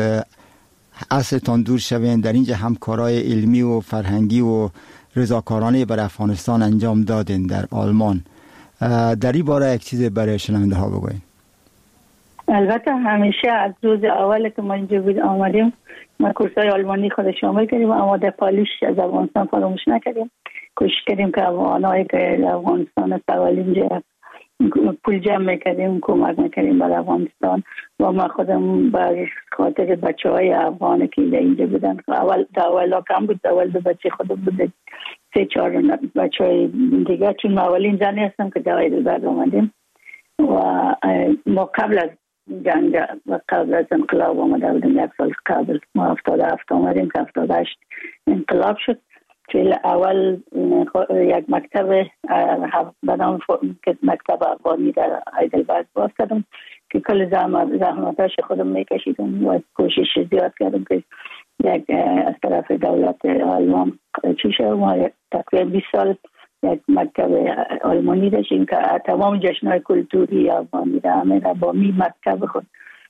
اصلتان دور شوین. در اینجا همکارای علمی و فرهنگی و رضاکارانه برای افغانستان انجام دادین در آلمان. در این باره یک چیز برای شنونده ها بگوین. البته همیشه از روز اول که ما اینجا بود آمدیم ما کورسای آلمانی خود شامل کردیم، اما در پالیش از افغانستان فراموش نکردیم. کوشش کردیم که افغانایی که افغانستان است اول اینجا پول جمع میکردیم، کمک میکردیم برای افغانستان. و ما خودم بر خاطر بچه های افغانی که اینجا بودن، اول تا اول کم بود، اول دو بچه خودم بود، سه چهار بچه های دیگه، چون ما اولین زنی هستم که در هایدلبرگ آمدیم و ما قبل از جنگ و قبل از انقلاب آمده بودیم. یک سال قبل ما هفتاد و هفت آمدیم که هفتاد و هشت انقلاب شد. فعل اول یک مکتب به نام مکتب افغانی در هایدلبرگ باز کردم که کل زحمتاش خودم میکشیدم و کوشش زیاد کردم که یک از طرف دولت آلمان چی شد. ما تقریبا بیست سال یک مکتب آلمانی داشتیم که تمام جشنهای کلتوری افغانی را همه را با می مکتب خود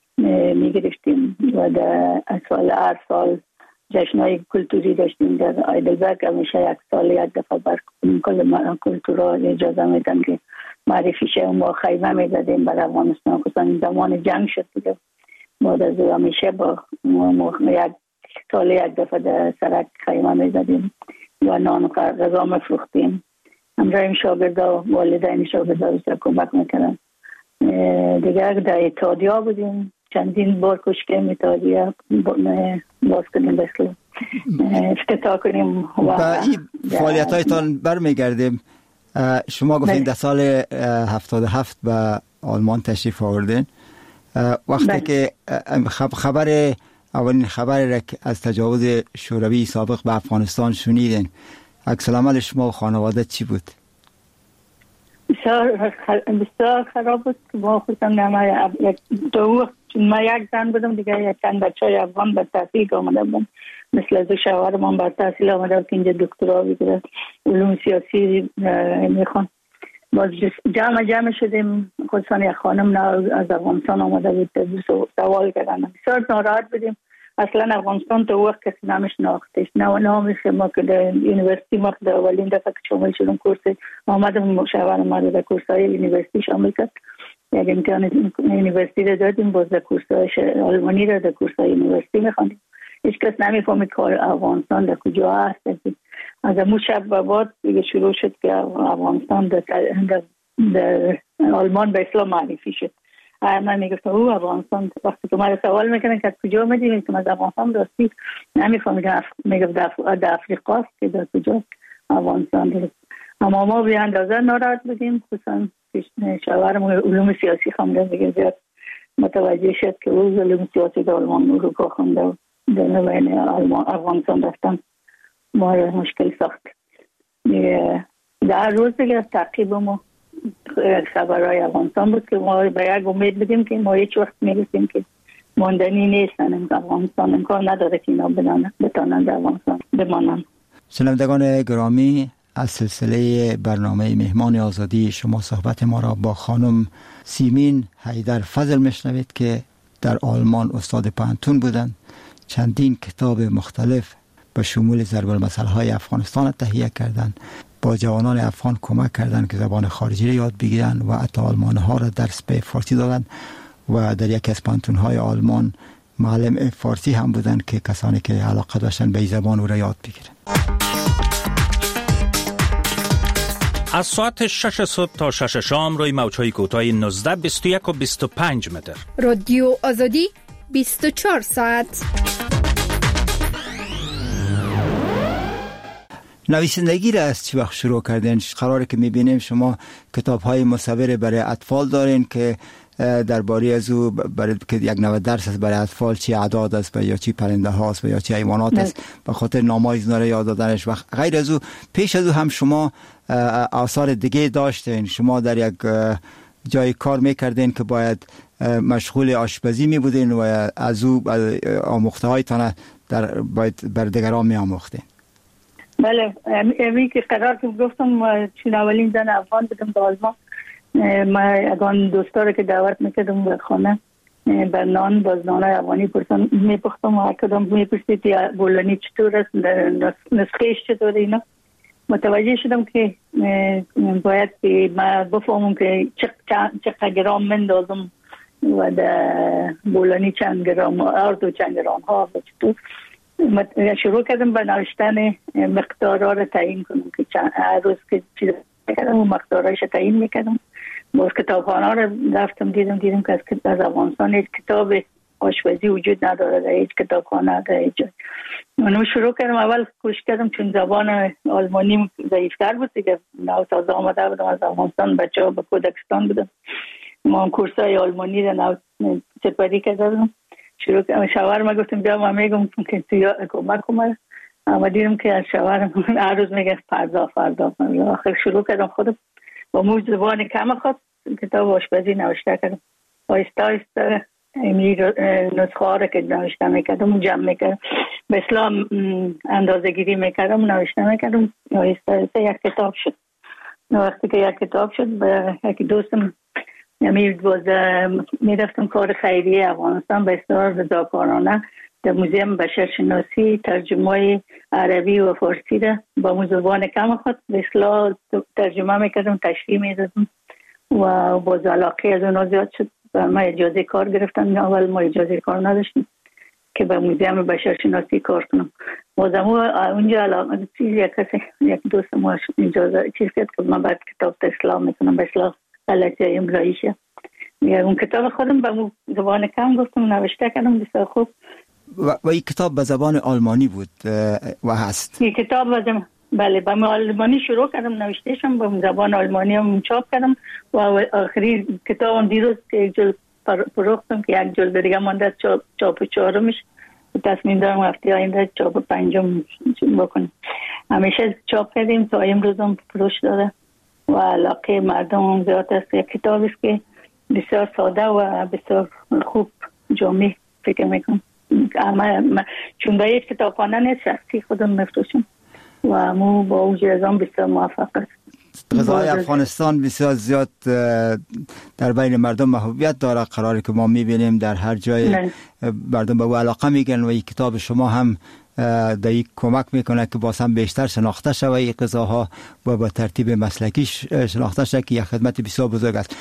میگرفتیم و در سال هر سال جشنهای کلتوری داشتیم در هایدلبرگ. همیشه یک سال یک دفعه بر کل کلتورها اجازه میدن که معرفی شه. ما خیمه میزدیم برای افغانستان، خصوصا زمان جنگ شد دیگه. ما در همیشه با یک سال یک دفعه در سرک خیمه میزدیم و نان و غذا میفروختیم. همراهیم شاگردا و والدین شاگردا بیشتر کمک میکنن. دیگه در اتحادیه بودیم، چندین بار کوشش کردیم اتحادیه باز کنیم، بسیار افتتاح کنیم. و این فعالیت هایتان برمیگردیم. شما گفتین در سال هفتاد و هفت به آلمان تشریف آوردین. وقتی بله. که خبر اولین خبر از تجاوز شوروی سابق به افغانستان شنیدین، عکس العمل شما و خانواده چی بود؟ بسیار بسیار خراب بود. ما خودم نما یک دو ما یک زن بودم دیگه، یک چند بچه افغان به تحصیل آمده بودن، مثل از شوهرم هم به تحصیل آمده بود که اینجا دکترا بگیره، علوم سیاسی میخوان. باز جمع جمع شدیم، خودسان یک خانم از افغانستان آمده بود، سوال کردن. بسیار ناراحت بودیم. اصلا افغانستان تو وقت کسی نمیشناختش، نه نامیش. ما که در یونیورسیتی ما در اولین دفعه که شامل شدم کورس آمدم، شوهرم ما در کورسای یونیورسیتی شامل کرد یک امتحان یونیورسیتی را دادیم، باز در کورس‌های آلمانی را در کورس‌های یونیورسیتی می‌خواندیم. هیچ کس نمی‌فهمید که افغانستان در کجا هست. از امو شب و بعد دیگه شروع شد که افغانستان در, در, در آلمان به اسلام معرفی شد. من میگفتم او افغانستان، وقتی که من سوال میکنن که از کجا آمدی، میگم از افغانستان. راستی نمی‌فهمیدم، میگم در افریقا است که در کجا افغانستان است. اما ما به اندازه ناراحت بودیم، خصوصا شوهرم علوم سیاسی خونده، دیگه زیاد متوجه شد که او علوم سیاسی در آلمان اروپا خونده و در نوین افغانستان رفتن ما را مشکل ساخت. در روز دیگه تعقیب ما خبرهای افغانستان بود که ما به یک امید بودیم که ما هیچ وقت میرسیم که ماندنی نیستن افغانستان، امکان نداره که اینا بتانند افغانستان بمانند. شنوندگان گرامی، از سلسله برنامه مهمان آزادی شما صحبت ما را با خانم سیمین حیدر فضل میشنوید که در آلمان استاد پانتون بودند. چندین کتاب مختلف به شمول ضرب المثل های افغانستان تهیه کردند، با جوانان افغان کمک کردند که زبان خارجی را یاد بگیرند و حتی آلمان ها را درس به فارسی دادند و در یکی از پانتون های آلمان معلم فارسی هم بودند که کسانی که علاقه داشتن به این زبان او را یاد بگیرند. از ساعت شش صبح تا شش شام روی موج‌های کوتاه نوزده، بیست و یک و بیست و پنج متر. رادیو آزادی بیست و چهار ساعت. نویسندگی را از چی وقت شروع کردین؟ قراره که میبینیم شما کتاب‌های مصور برای اطفال دارین که درباره از او برای که یک نوع درس است برای اطفال، چی اعداد است یا چی پرنده هاست یا چی حیوانات است، به خاطر نام‌های اینا را یاد دادنش. و غیر از او پیش از او هم شما آثار دیگه داشتین. شما در یک جای کار میکردین که باید مشغول آشپزی می بودین و از او آموخته هایتان در باید بر دیگران می آموختین. بله، امی که قرار که گفتم چون اولین زن افغان بودم در آلمان، ما اگان دوستا که دعوت میکردم به خانه بر نان باز نان افغانی پرسن میپختم و کدام میپرسید یا بولانی چطور است، نسخهش چطور اینا. متوجه شدم که باید که ما بفهمم که چقدر گرام مندازم و در بولانی چند گرام آرد و چند گرام ها و چطور. شروع کردم به نوشتن مقدارها را تعیین کنم که هر روز که چیز میکردم و مقدارهایش تعیین میکردم. باز کتابخانه را رفتم دیدم دیدم که از افغانستان هیچ کتاب آشپزی وجود نداره در هیچ کتابخانه در هیچ جای. من شروع کردم، اول کوشش کردم چون زبان آلمانی ضعیف‌تر بود دیگه، نو تازه آمده بودم از افغانستان، بچه‌ها به کودکستان بودم، ما کورسای آلمانی را نو سپری کردم. شروع کردم، شوهرم گفتم بیا ما میگم که تو کمک کنم، اما دیدم که از شوهرم هر روز میگه فردا فردا فردا. آخر شروع کردم خودم با مو زبان کم خود کتاب آشپزی نوشته کردم. آهسته آهسته این نسخه ها را که نوشته میکردم جمع میکردم، به اسلام اندازه گیری میکردم نوشته میکردم، آهسته آهسته یک کتاب شد. وقتی که یک کتاب شد به یک دوستم میرفتم کار خیریه افغانستان به اصطلاح رضاکارانه در موزیم بشرشناسی ترجمه عربی و فارسی را با زبان کم خود به اصطلاح ترجمه میکردم، تشریح میدادم و باز علاقه از اونها زیاد شد. ما اجازه کار گرفتم، اول ما اجازه کار نداشتیم که به موزیم بشرشناسی کار کنم. بازم اونجا علاقه چیز یک کسی یک دوست ما اجازه چیز کرد که من بعد کتاب اسلام میکنم، به اصطلاح غلطی املاییشه. اون کتاب خودم به زبان کم گفتم نوشته کردم بسیار خوب. و, و این کتاب به زبان آلمانی بود و هست؟ این کتاب به بله به آلمانی شروع کردم نوشتهشم، به زبان آلمانی هم چاپ کردم و آخری کتابم دیروز که یک جلد فروختم که یک جلد دیگه مانده چاپ چاپ چهارمش، تصمیم دارم هفته آینده چاپ پنجم بکنم. همیشه چاپ کردیم تا امروز هم فروش داره و علاقه مردم هم زیاد است. یک کتاب است که بسیار ساده و بسیار خوب جامع فکر میکنم. اما چون به یک کتابخانه نیست، شخصی خودم مفروشم و مو با اوج ازام بسیار موفق است. غذای افغانستان بسیار زیاد در بین مردم محبوبیت داره، قراره که ما میبینیم در هر جای نه. مردم به او علاقه میگن و این کتاب شما هم در این کمک میکنه که باز هم بیشتر شناخته شوه این غذاها و با ترتیب مسلکی شناخته شوه که یک خدمت بسیار بزرگ است.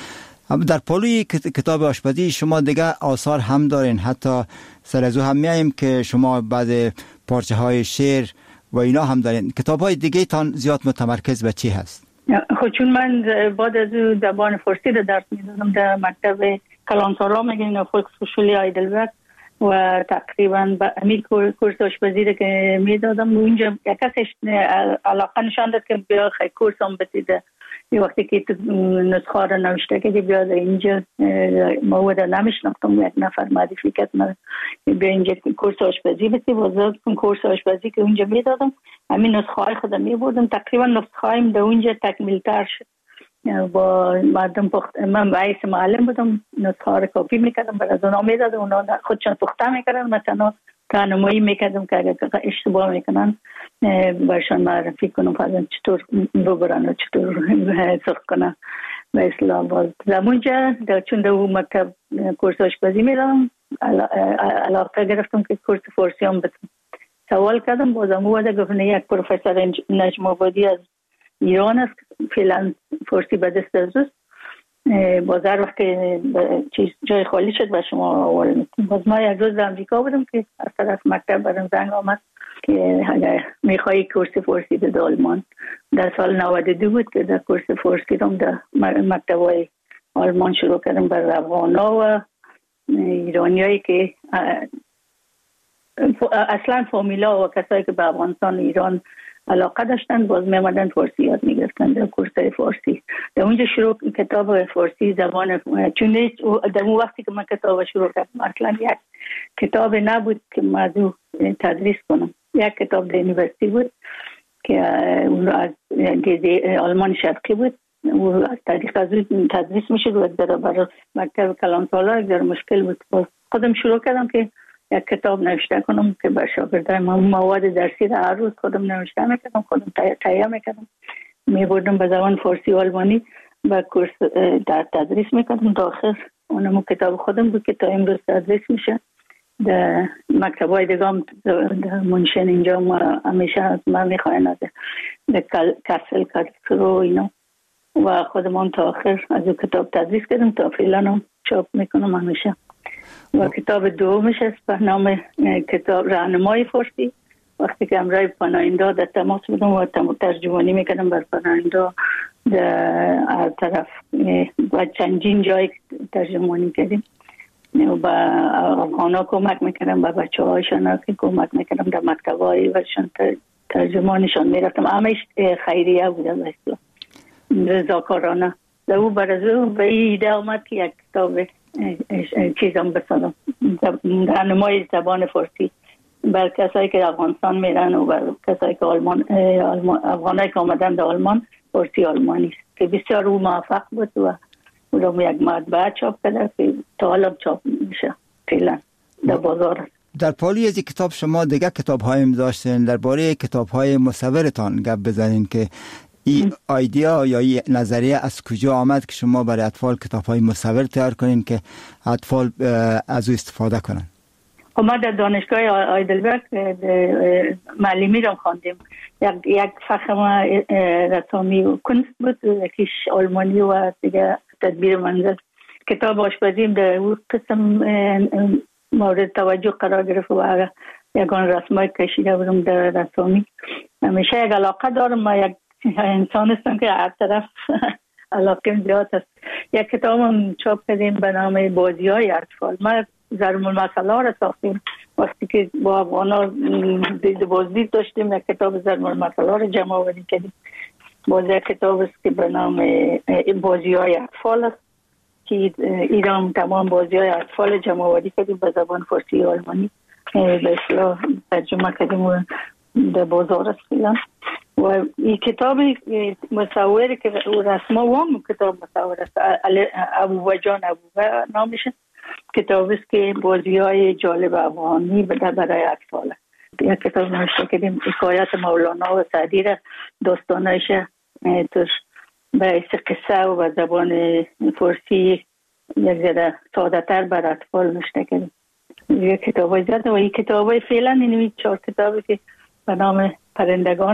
در پالوی کتاب آشپزی شما دیگه آثار هم دارین، حتی سر از او هم میاییم که شما بعد پارچه های شعر و اینا هم دارین. کتاب های دیگه تان زیاد متمرکز به چی هست؟ خب چون من بعد از او زبان فارسی رو درس میدادم در مکتب کلانتارا میگن فولکسهوشولی هایدلبرگ و تقریبا به همین کورس آشپزی رو که میدادم اونجا یک کسش علاقه نشان داد که بیا خیلی کورس هم بتیده. یه وقتی که نسخه رو نوشته که بیا اینجا مواد نمیشناختم، یک نفر معرفی کرد من بیا اینجا کورس آشپزی بتی وزاد کن کورس آشپزی که اونجا میدادم. همین نسخه های خودم میبردم، تقریبا نسخه هایم در اونجا تکمیل تر شد. با مردم پخت من رئیس معلم بودم، نسخه ها رو کپی میکردم برای از اونا میدادم، اونا خودشان پخته میکردن، مثلا راهنمایی میکردم که اگر اشتباه میکنن برشان معرفی کنم فرضاً چطور ببرن و چطور سرخ کنن و اصلاح. باز زمونجا چون در اون مکتب کورس آشپزی میدم علاقه گرفتم که کورس فارسی هم بتم. سوال کردم بازم اومده گفتن یک پروفسور نجم آبادی از ایران است، فعلا فارسی به دست از اوست، باز هر وقت چیز جای خالی شد به شما آواره میکنم. باز ما یک روز در امریکا بودم که از طرف مکتب برام زنگ آمد که اگر میخوایی کورس فارسی به آلمان. در سال نود و دو بود که در کورس فارسی رو در مکتب های آلمان شروع کردم برای افغانا و ایرانی هایی که اصلا فامیلا و کسایی که به افغانستان ایران علاقه داشتن باز میمدن فارسی یاد میگرفتن در کورس فارسی. در اونجا شروع کتاب فارسی زبان، چون در اون وقتی که من کتاب شروع کردم اصلا یک کتاب نبود که موضوع تدریس کنم. یک کتاب در یونیورسیتی بود که اون از آلمان شرقی بود، و از طریق از اون تدریس میشد و در برای مکتب کلانتارا در مشکل بود. باز خودم شروع کردم که یک کتاب نوشته کنم که به شاگردای من مواد درسی را هر روز خودم نوشته میکردم، خودم تهیه میکردم، میبردم به زبان فارسی و آلمانی و کورس در تدریس میکردم. تا آخر اونم کتاب خودم بود که تا امروز تدریس میشه. در مکتب های دیگه هم در منشن اینجا ما همیشه از من میخواین از کسل کسرو اینا و خودم هم تا آخر از او کتاب تدریس کردم، تا فعلا هم چاپ میکنم همیشه. و کتاب دومش است به نام کتاب راهنمای فارسی. وقتی که امرای پناهنده در تماس بودم و ترجمانی میکردم بر پناهنده در طرف و چندین جای ترجمانی کردیم و با افغانا کمک میکردم، با بچه هایشان که کمک میکردم در مکتب های ورشان ترجمانشان میرفتم. همش خیریه بوده به اصلا رضاکارانه. در او برازو به ایده آمد که یک کتاب چیزم بسازم، راهنمای زبان فارسی بر کسایی که افغانستان میرن و بر کسایی که آلمان افغانایی که آمدن در آلمان فارسی آلمانی است که بسیار او موفق بود و او رو یک مطبعه چاپ کرده که تا حالا چاپ میشه فعلا در بازار. در پالی از کتاب شما دیگه کتاب هایم داشتین، درباره کتاب های مصورتان گپ بزنین که این ایده یا این نظریه از کجا آمد که شما برای اطفال کتاب های مصور تیار کنین که اطفال از او استفاده کنن؟ ما در دانشگاه هایدلبرگ معلمی را خواندیم. یک یک فخم رسامی و کنست بود، یکیش آلمانی و دیگه تدبیر منزل. کتاب آشپزی در اون قسم مورد توجه قرار گرفت و یگان رسمای کشیده بودم در رسامی. همیشه یک علاقه دارم، ما یک انسان هستم که هر طرف علاقه زیاد است. یک کتاب هم چاپ کردیم به نام بازی های اطفال. ما ضرب المثل را ساختیم وقتی که با افغانا دید بازدید داشتیم، یک کتاب ضرب المثل را جمع آوری کردیم. باز یک کتاب است که به نام بازی های اطفال است که ایران تمام بازی های اطفال جمع آوری کردیم به زبان فارسی و آلمانی به اصطلاح ترجمه کردیم و در بازار است فعلا. و این کتاب مصوری که رسما وام کتاب مصور است، ابوبا جان ابوبا نامشه. کتاب است که بازی های جالب افغانی برای اطفال است. یک کتاب نوشته کردیم حکایت مولانا و سعدی را داستانایش توش به قصه و به زبان فارسی یک ذره ساده تر بر اطفال نوشته کردیم. یک کتاب های زیاده و این کتاب های فعلا این چهار کتابی که به نام پرندگان است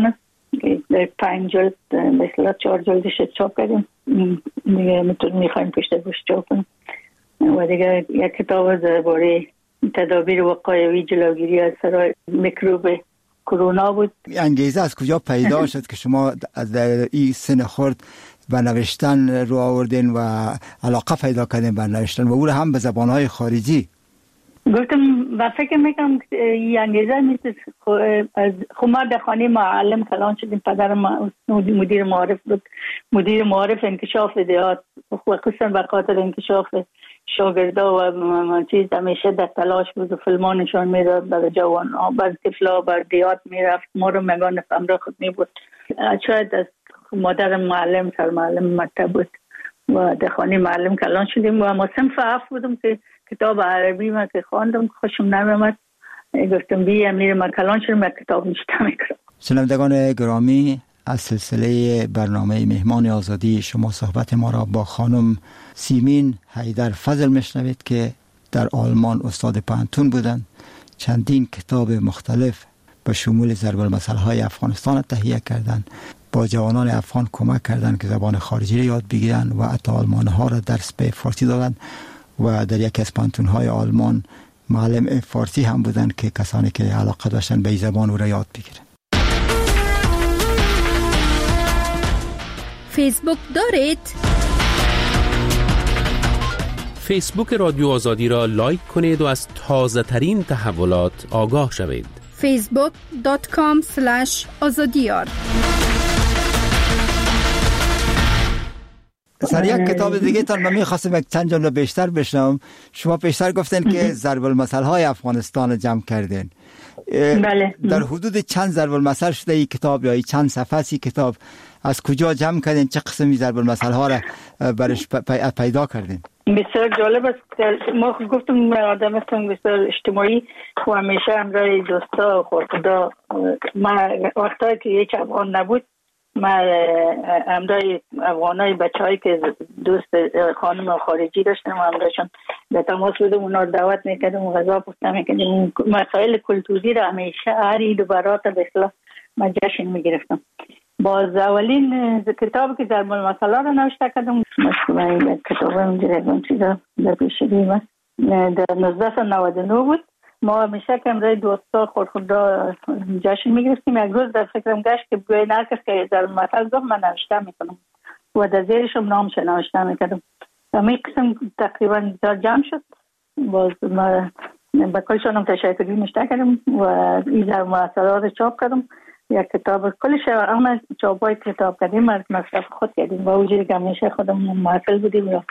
در پنج جلد مثلا چهار جلدش چاپ کردیم، دیگه میخوایم پشت روش چاپ کنیم. و دیگه یک کتاب درباره تدابیر وقایوی جلوگیری از سرای میکروب کرونا بود. انگیزه از کجا پیدا شد که شما در این سن خرد به نوشتن رو آوردین و علاقه پیدا کردین به نوشتن و او هم به زبانهای خارجی؟ گفتم و فکر میکنم این انگیزه نیست. خب ما در خانه معلم کلان شدیم. پدرم مدیر معارف بود، مدیر معارف انکشاف دیات، خصوصا به خاطر انکشاف شاگردا و چیز همیشه در تلاش بود و فیلم‌ها نشان میداد برای جوان‌ها، برای طفلا، برای دیات میرفت. ما رو مگان همراه خود می بود. شاید از مادر معلم سر معلم مکتب بود و در خانه معلم کلان شدیم و ما صنف هفت بودم که کتاب عربی ما که خواندم خوشم نمی‌آمد. گفتم بیا میرم من کلان شدم یک کتاب نوشته میکنم. شنوندگان گرامی، از سلسله برنامه مهمان آزادی شما صحبت ما را با خانم سیمین حیدر فضل میشنوید که در آلمان استاد پانتون بودند. چندین کتاب مختلف به شمول ضرب المثل‌های افغانستان تهیه کردند، با جوانان افغان کمک کردند که زبان خارجی را یاد بگیرند و حتی آلمان‌ها را درس به فارسی دادند و در یکی از پانتون‌های آلمان معلم فارسی هم بودند که کسانی که علاقه داشتن به این زبان او را یاد بگیرند. فیسبوک دارید؟ فیسبوک رادیو آزادی را لایک کنید و از تازه ترین تحولات آگاه شوید. فیسبوک دات کام اسلش آزادیار. سر یک کتاب دیگه تان من میخواستم یک چند جمله بیشتر بشنوم. شما پیشتر گفتن که ضرب المثل های افغانستان جمع کردین. بله. در حدود چند ضرب المثل شده این کتاب یا این چند صفحه ای کتاب؟ از کجا جمع کردین؟ چه قسمی ضرب المثل ها را برش پیدا کردین؟ بسیار جالب است. ما گفتم آدم هستم بسیار اجتماعی و همیشه همراه دوستا و خورخدا. من وقتایی که یک افغان نبود، من همراه افغانای بچه هایی که دوست خانم خارجی داشتم و همراهشان در تماس بودم، اونا رو دعوت میکردم و غذا پختم میکردم. مسائل کلتوری را همیشه هر عید و برات به اصطلاح من جشن میگرفتم. باز اولین کتابی که ضرب المثل را نوشته کردم، مثلا کتاب اینجا چیزا در پیشگیم است، در نوزده و نود و نه بود. ما همیشه که امرای دوستا خورخدا جشن میگرفتیم. یک روز در فکرم گشت که بگوی نرکس که ضرب المثل گفت من نوشته میکنم و در زیرشم نامش نوشته میکردم. همین قسم تقریبا در جمع شد. باز ما با کلشانم تشکری نوشته کردم و این ضرب المثل را چاپ کردم. یک کتاب کلش اما چاپای کتاب کردیم از مصرف خود کردیم و وجودی که همیشه خودم محفل بودیم یا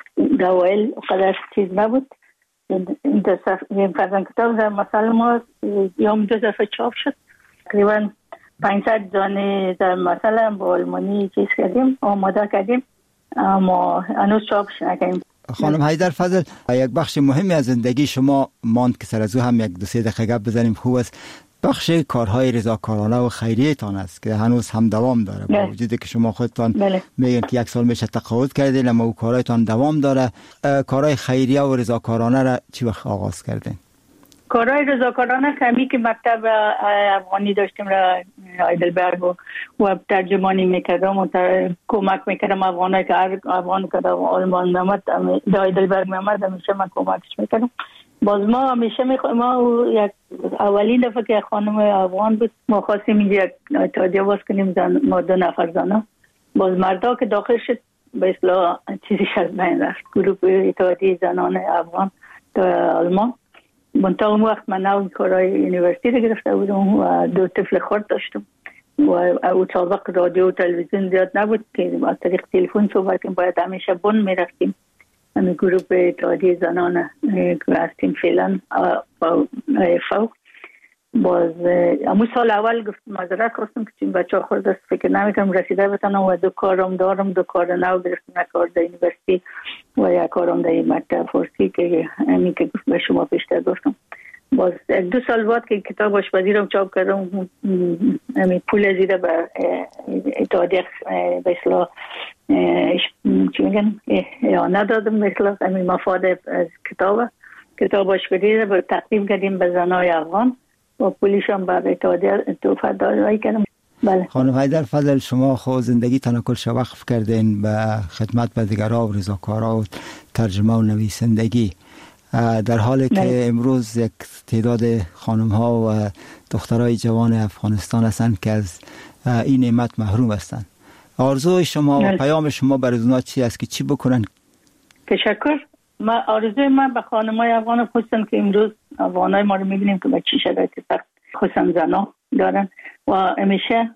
دوائل قدر چیز نبود. این فرزن کتاب در مثل ما یوم دو دفعه چاپ شد. تقریبا پانصد دانه در مثل هم با آلمانی چیز کردیم، آماده کردیم، اما هنوز چاپش نکردیم. خانم حیدر فضل، یک بخش مهمی از زندگی شما ماند که سر از او هم یک دو سه دقیقه گپ بزنیم خوب است. بخش کارهای رضاکارانه و خیریه تان است که هنوز هم دوام داره، با وجودی که شما خودتان میگن که یک سال میشه تقاعد کردین اما او کارهایتان دوام داره. کارهای خیریه و رضاکارانه را چی وقت آغاز کردین؟ کارهای رضاکارانه کمی که مکتب افغانی داشتیم را هایدلبرگ و ترجمانی میکردم و کمک میکردم افغانایی که هر افغان که در آلمان میامد در هایدلبرگ میامد همیشه من کمکش میکردم. باز ما همیشه میخوایم، ما یک اولین دفعه که خانم افغان بود ما خواستیم اینجا یک اتحادیه باز کنیم، زن ما دو نفر زنه. باز مردا که داخل شد به اصطلاح چیزیش از بین رفت، گروه اتحادیه زنان افغان در آلمان. منطقه اون وقت من نو کارهای یونیورسیتی رو گرفته بودم و دو طفل خرد داشتم و او سابق رادیو و تلویزیون زیاد نبود که از طریق تلفن صحبت کنیم، باید همیشه بن میرفتیم. همین گروه اتحادیه زنان که هستیم فعلا فوق. باز امو سال اول گفت معذرت خواستم که چون بچه ها خورد است فکر نمیکنم رسیده بتنم و دو کارم دارم، دو کار نو گرفتم، یک کار در یونیورسیتی و یک کارم در مکتب فارسی که همین که به شما پیشتر گفتم. باز دو سال بعد که کتاب آشپزی رو چاپ کردم، همین پول زیده به اتحادیه به اصطلاح چی میگن اعانه دادم، به اصطلاح همین مفاد از کتاب کتاب آشپزی رو به تقدیم کردیم به زنای افغان و پولیش هم برای اتحادیه توفیق دادایی کردم. بله. خانم حیدر فضل، شما خود زندگی تان کلش وقف کردین به خدمت به دیگرها و رضاکارها و ترجمه و نویسندگی، در حالی که بله. امروز یک تعداد خانم ها و دخترای جوان افغانستان هستند که از این نعمت محروم هستند. آرزوی شما و پیام شما برای اونها چی است که چی بکنن؟ تشکر. ما آرزوی من به خانمای افغان خصوصا که امروز افغانای ما رو میبینیم که به چی شرایط سخت خصوصا زنا دارن و همیشه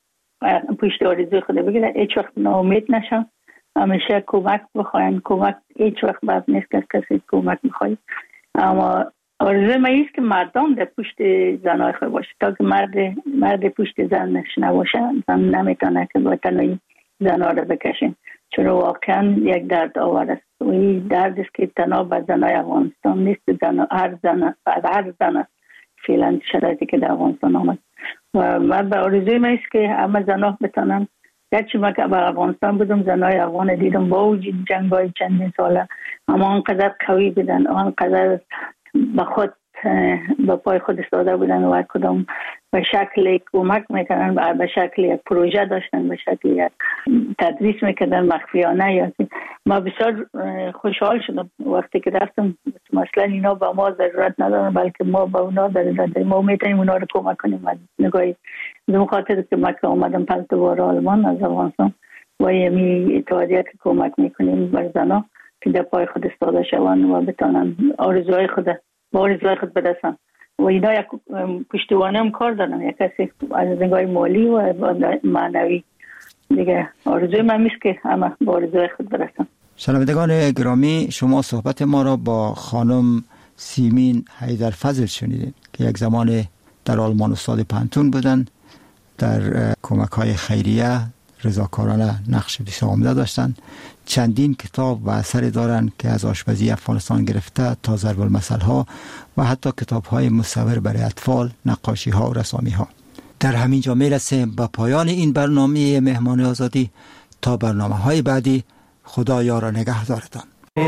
پشت آرزوی خود بگیرن، هیچ وقت ناامید نشن، همیشه کمک بخواین. کمک هیچ وقت بد نیست که کسی کمک بخواید، اما آرزوی من است که مردم در پشت زنای خود باشه تا که مرد مرد پشت زنش نباشه، زن نمیتونه که با تنهایی زنها رو بکشین، چون واقعا یک درد آور است و این درد است که تنها به زنای افغانستان نیست، زن هر زن هر زن فعلا شرایطی که در افغانستان آمد و من به آرزوی من است که همه زنها بتونن. گرچه من که به افغانستان بودم زنای افغان دیدم با وجود جنگ‌های چندین ساله اما آنقدر قوی بودن، آنقدر به خود به پای خود ایستاده بودن و کدام به شکل کمک میکنن، به شکل یک پروژه داشتن، به شکل یک تدریس میکردن مخفیانه. یا ما بسیار خوشحال شدم وقتی که رفتم. مثلا اینا با ما ضرورت ندارن بلکه ما با اونا ضرورت داریم، ما میتونیم اونا رو کمک کنیم. نگاهی دو خاطر که ما که اومدم پنج بار آلمان از افغانستان و یمی اتحادیه که کمک میکنیم بر زنا که در پای خود ایستاده شوند و بتونن آرزوهای خود با آرزوهای خود برسن و اینا یک پشتوانه هم کار دارن، یک کسی از نگاه مالی و معنوی دیگه. آرزوی من میست که همه با آرزوهای خود برسن. شنوندگان گرامی، شما صحبت ما را با خانم سیمین حیدر فضل شنیدید که یک زمان در آلمان استاد پانتون بودن، در کمک های خیریه رضاکارانه نقش بسیار عمده داشتند. چندین کتاب و اثری دارند که از آشپزی افغانستان گرفته تا ضرب المثل ها و حتی کتاب های مصور برای اطفال، نقاشی ها و رسامی ها. در همین جا میرسیم به پایان این برنامه مهمان آزادی. تا برنامه های بعدی، خدا یار و نگهدارتان.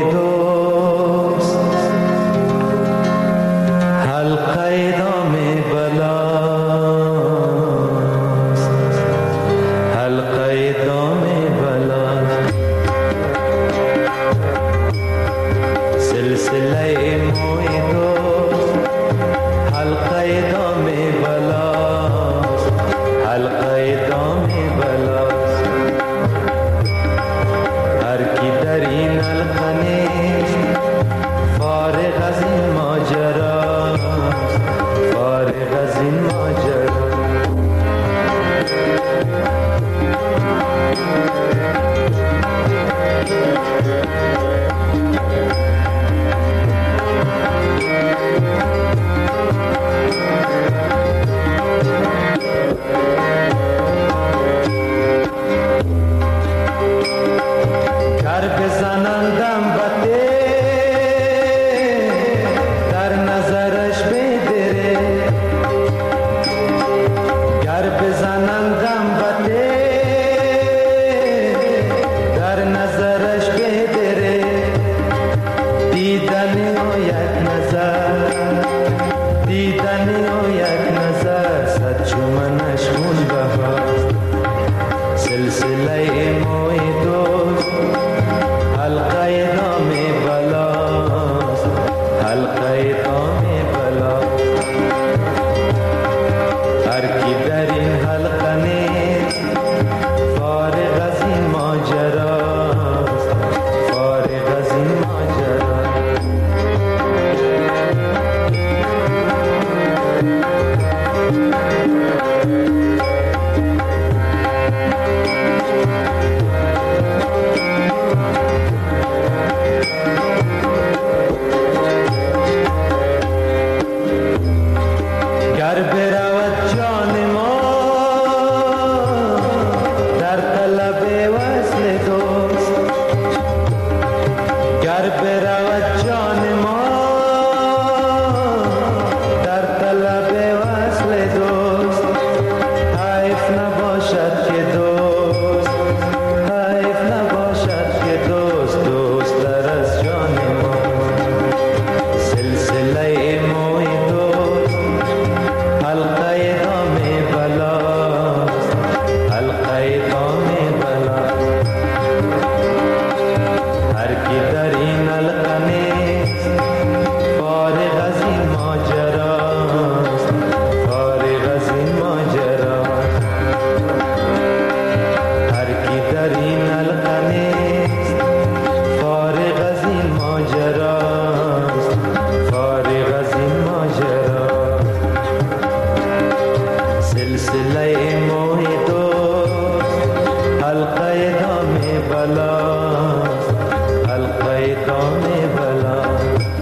حلقه دام بلاست، حلقه دام بلاست، سلسله موی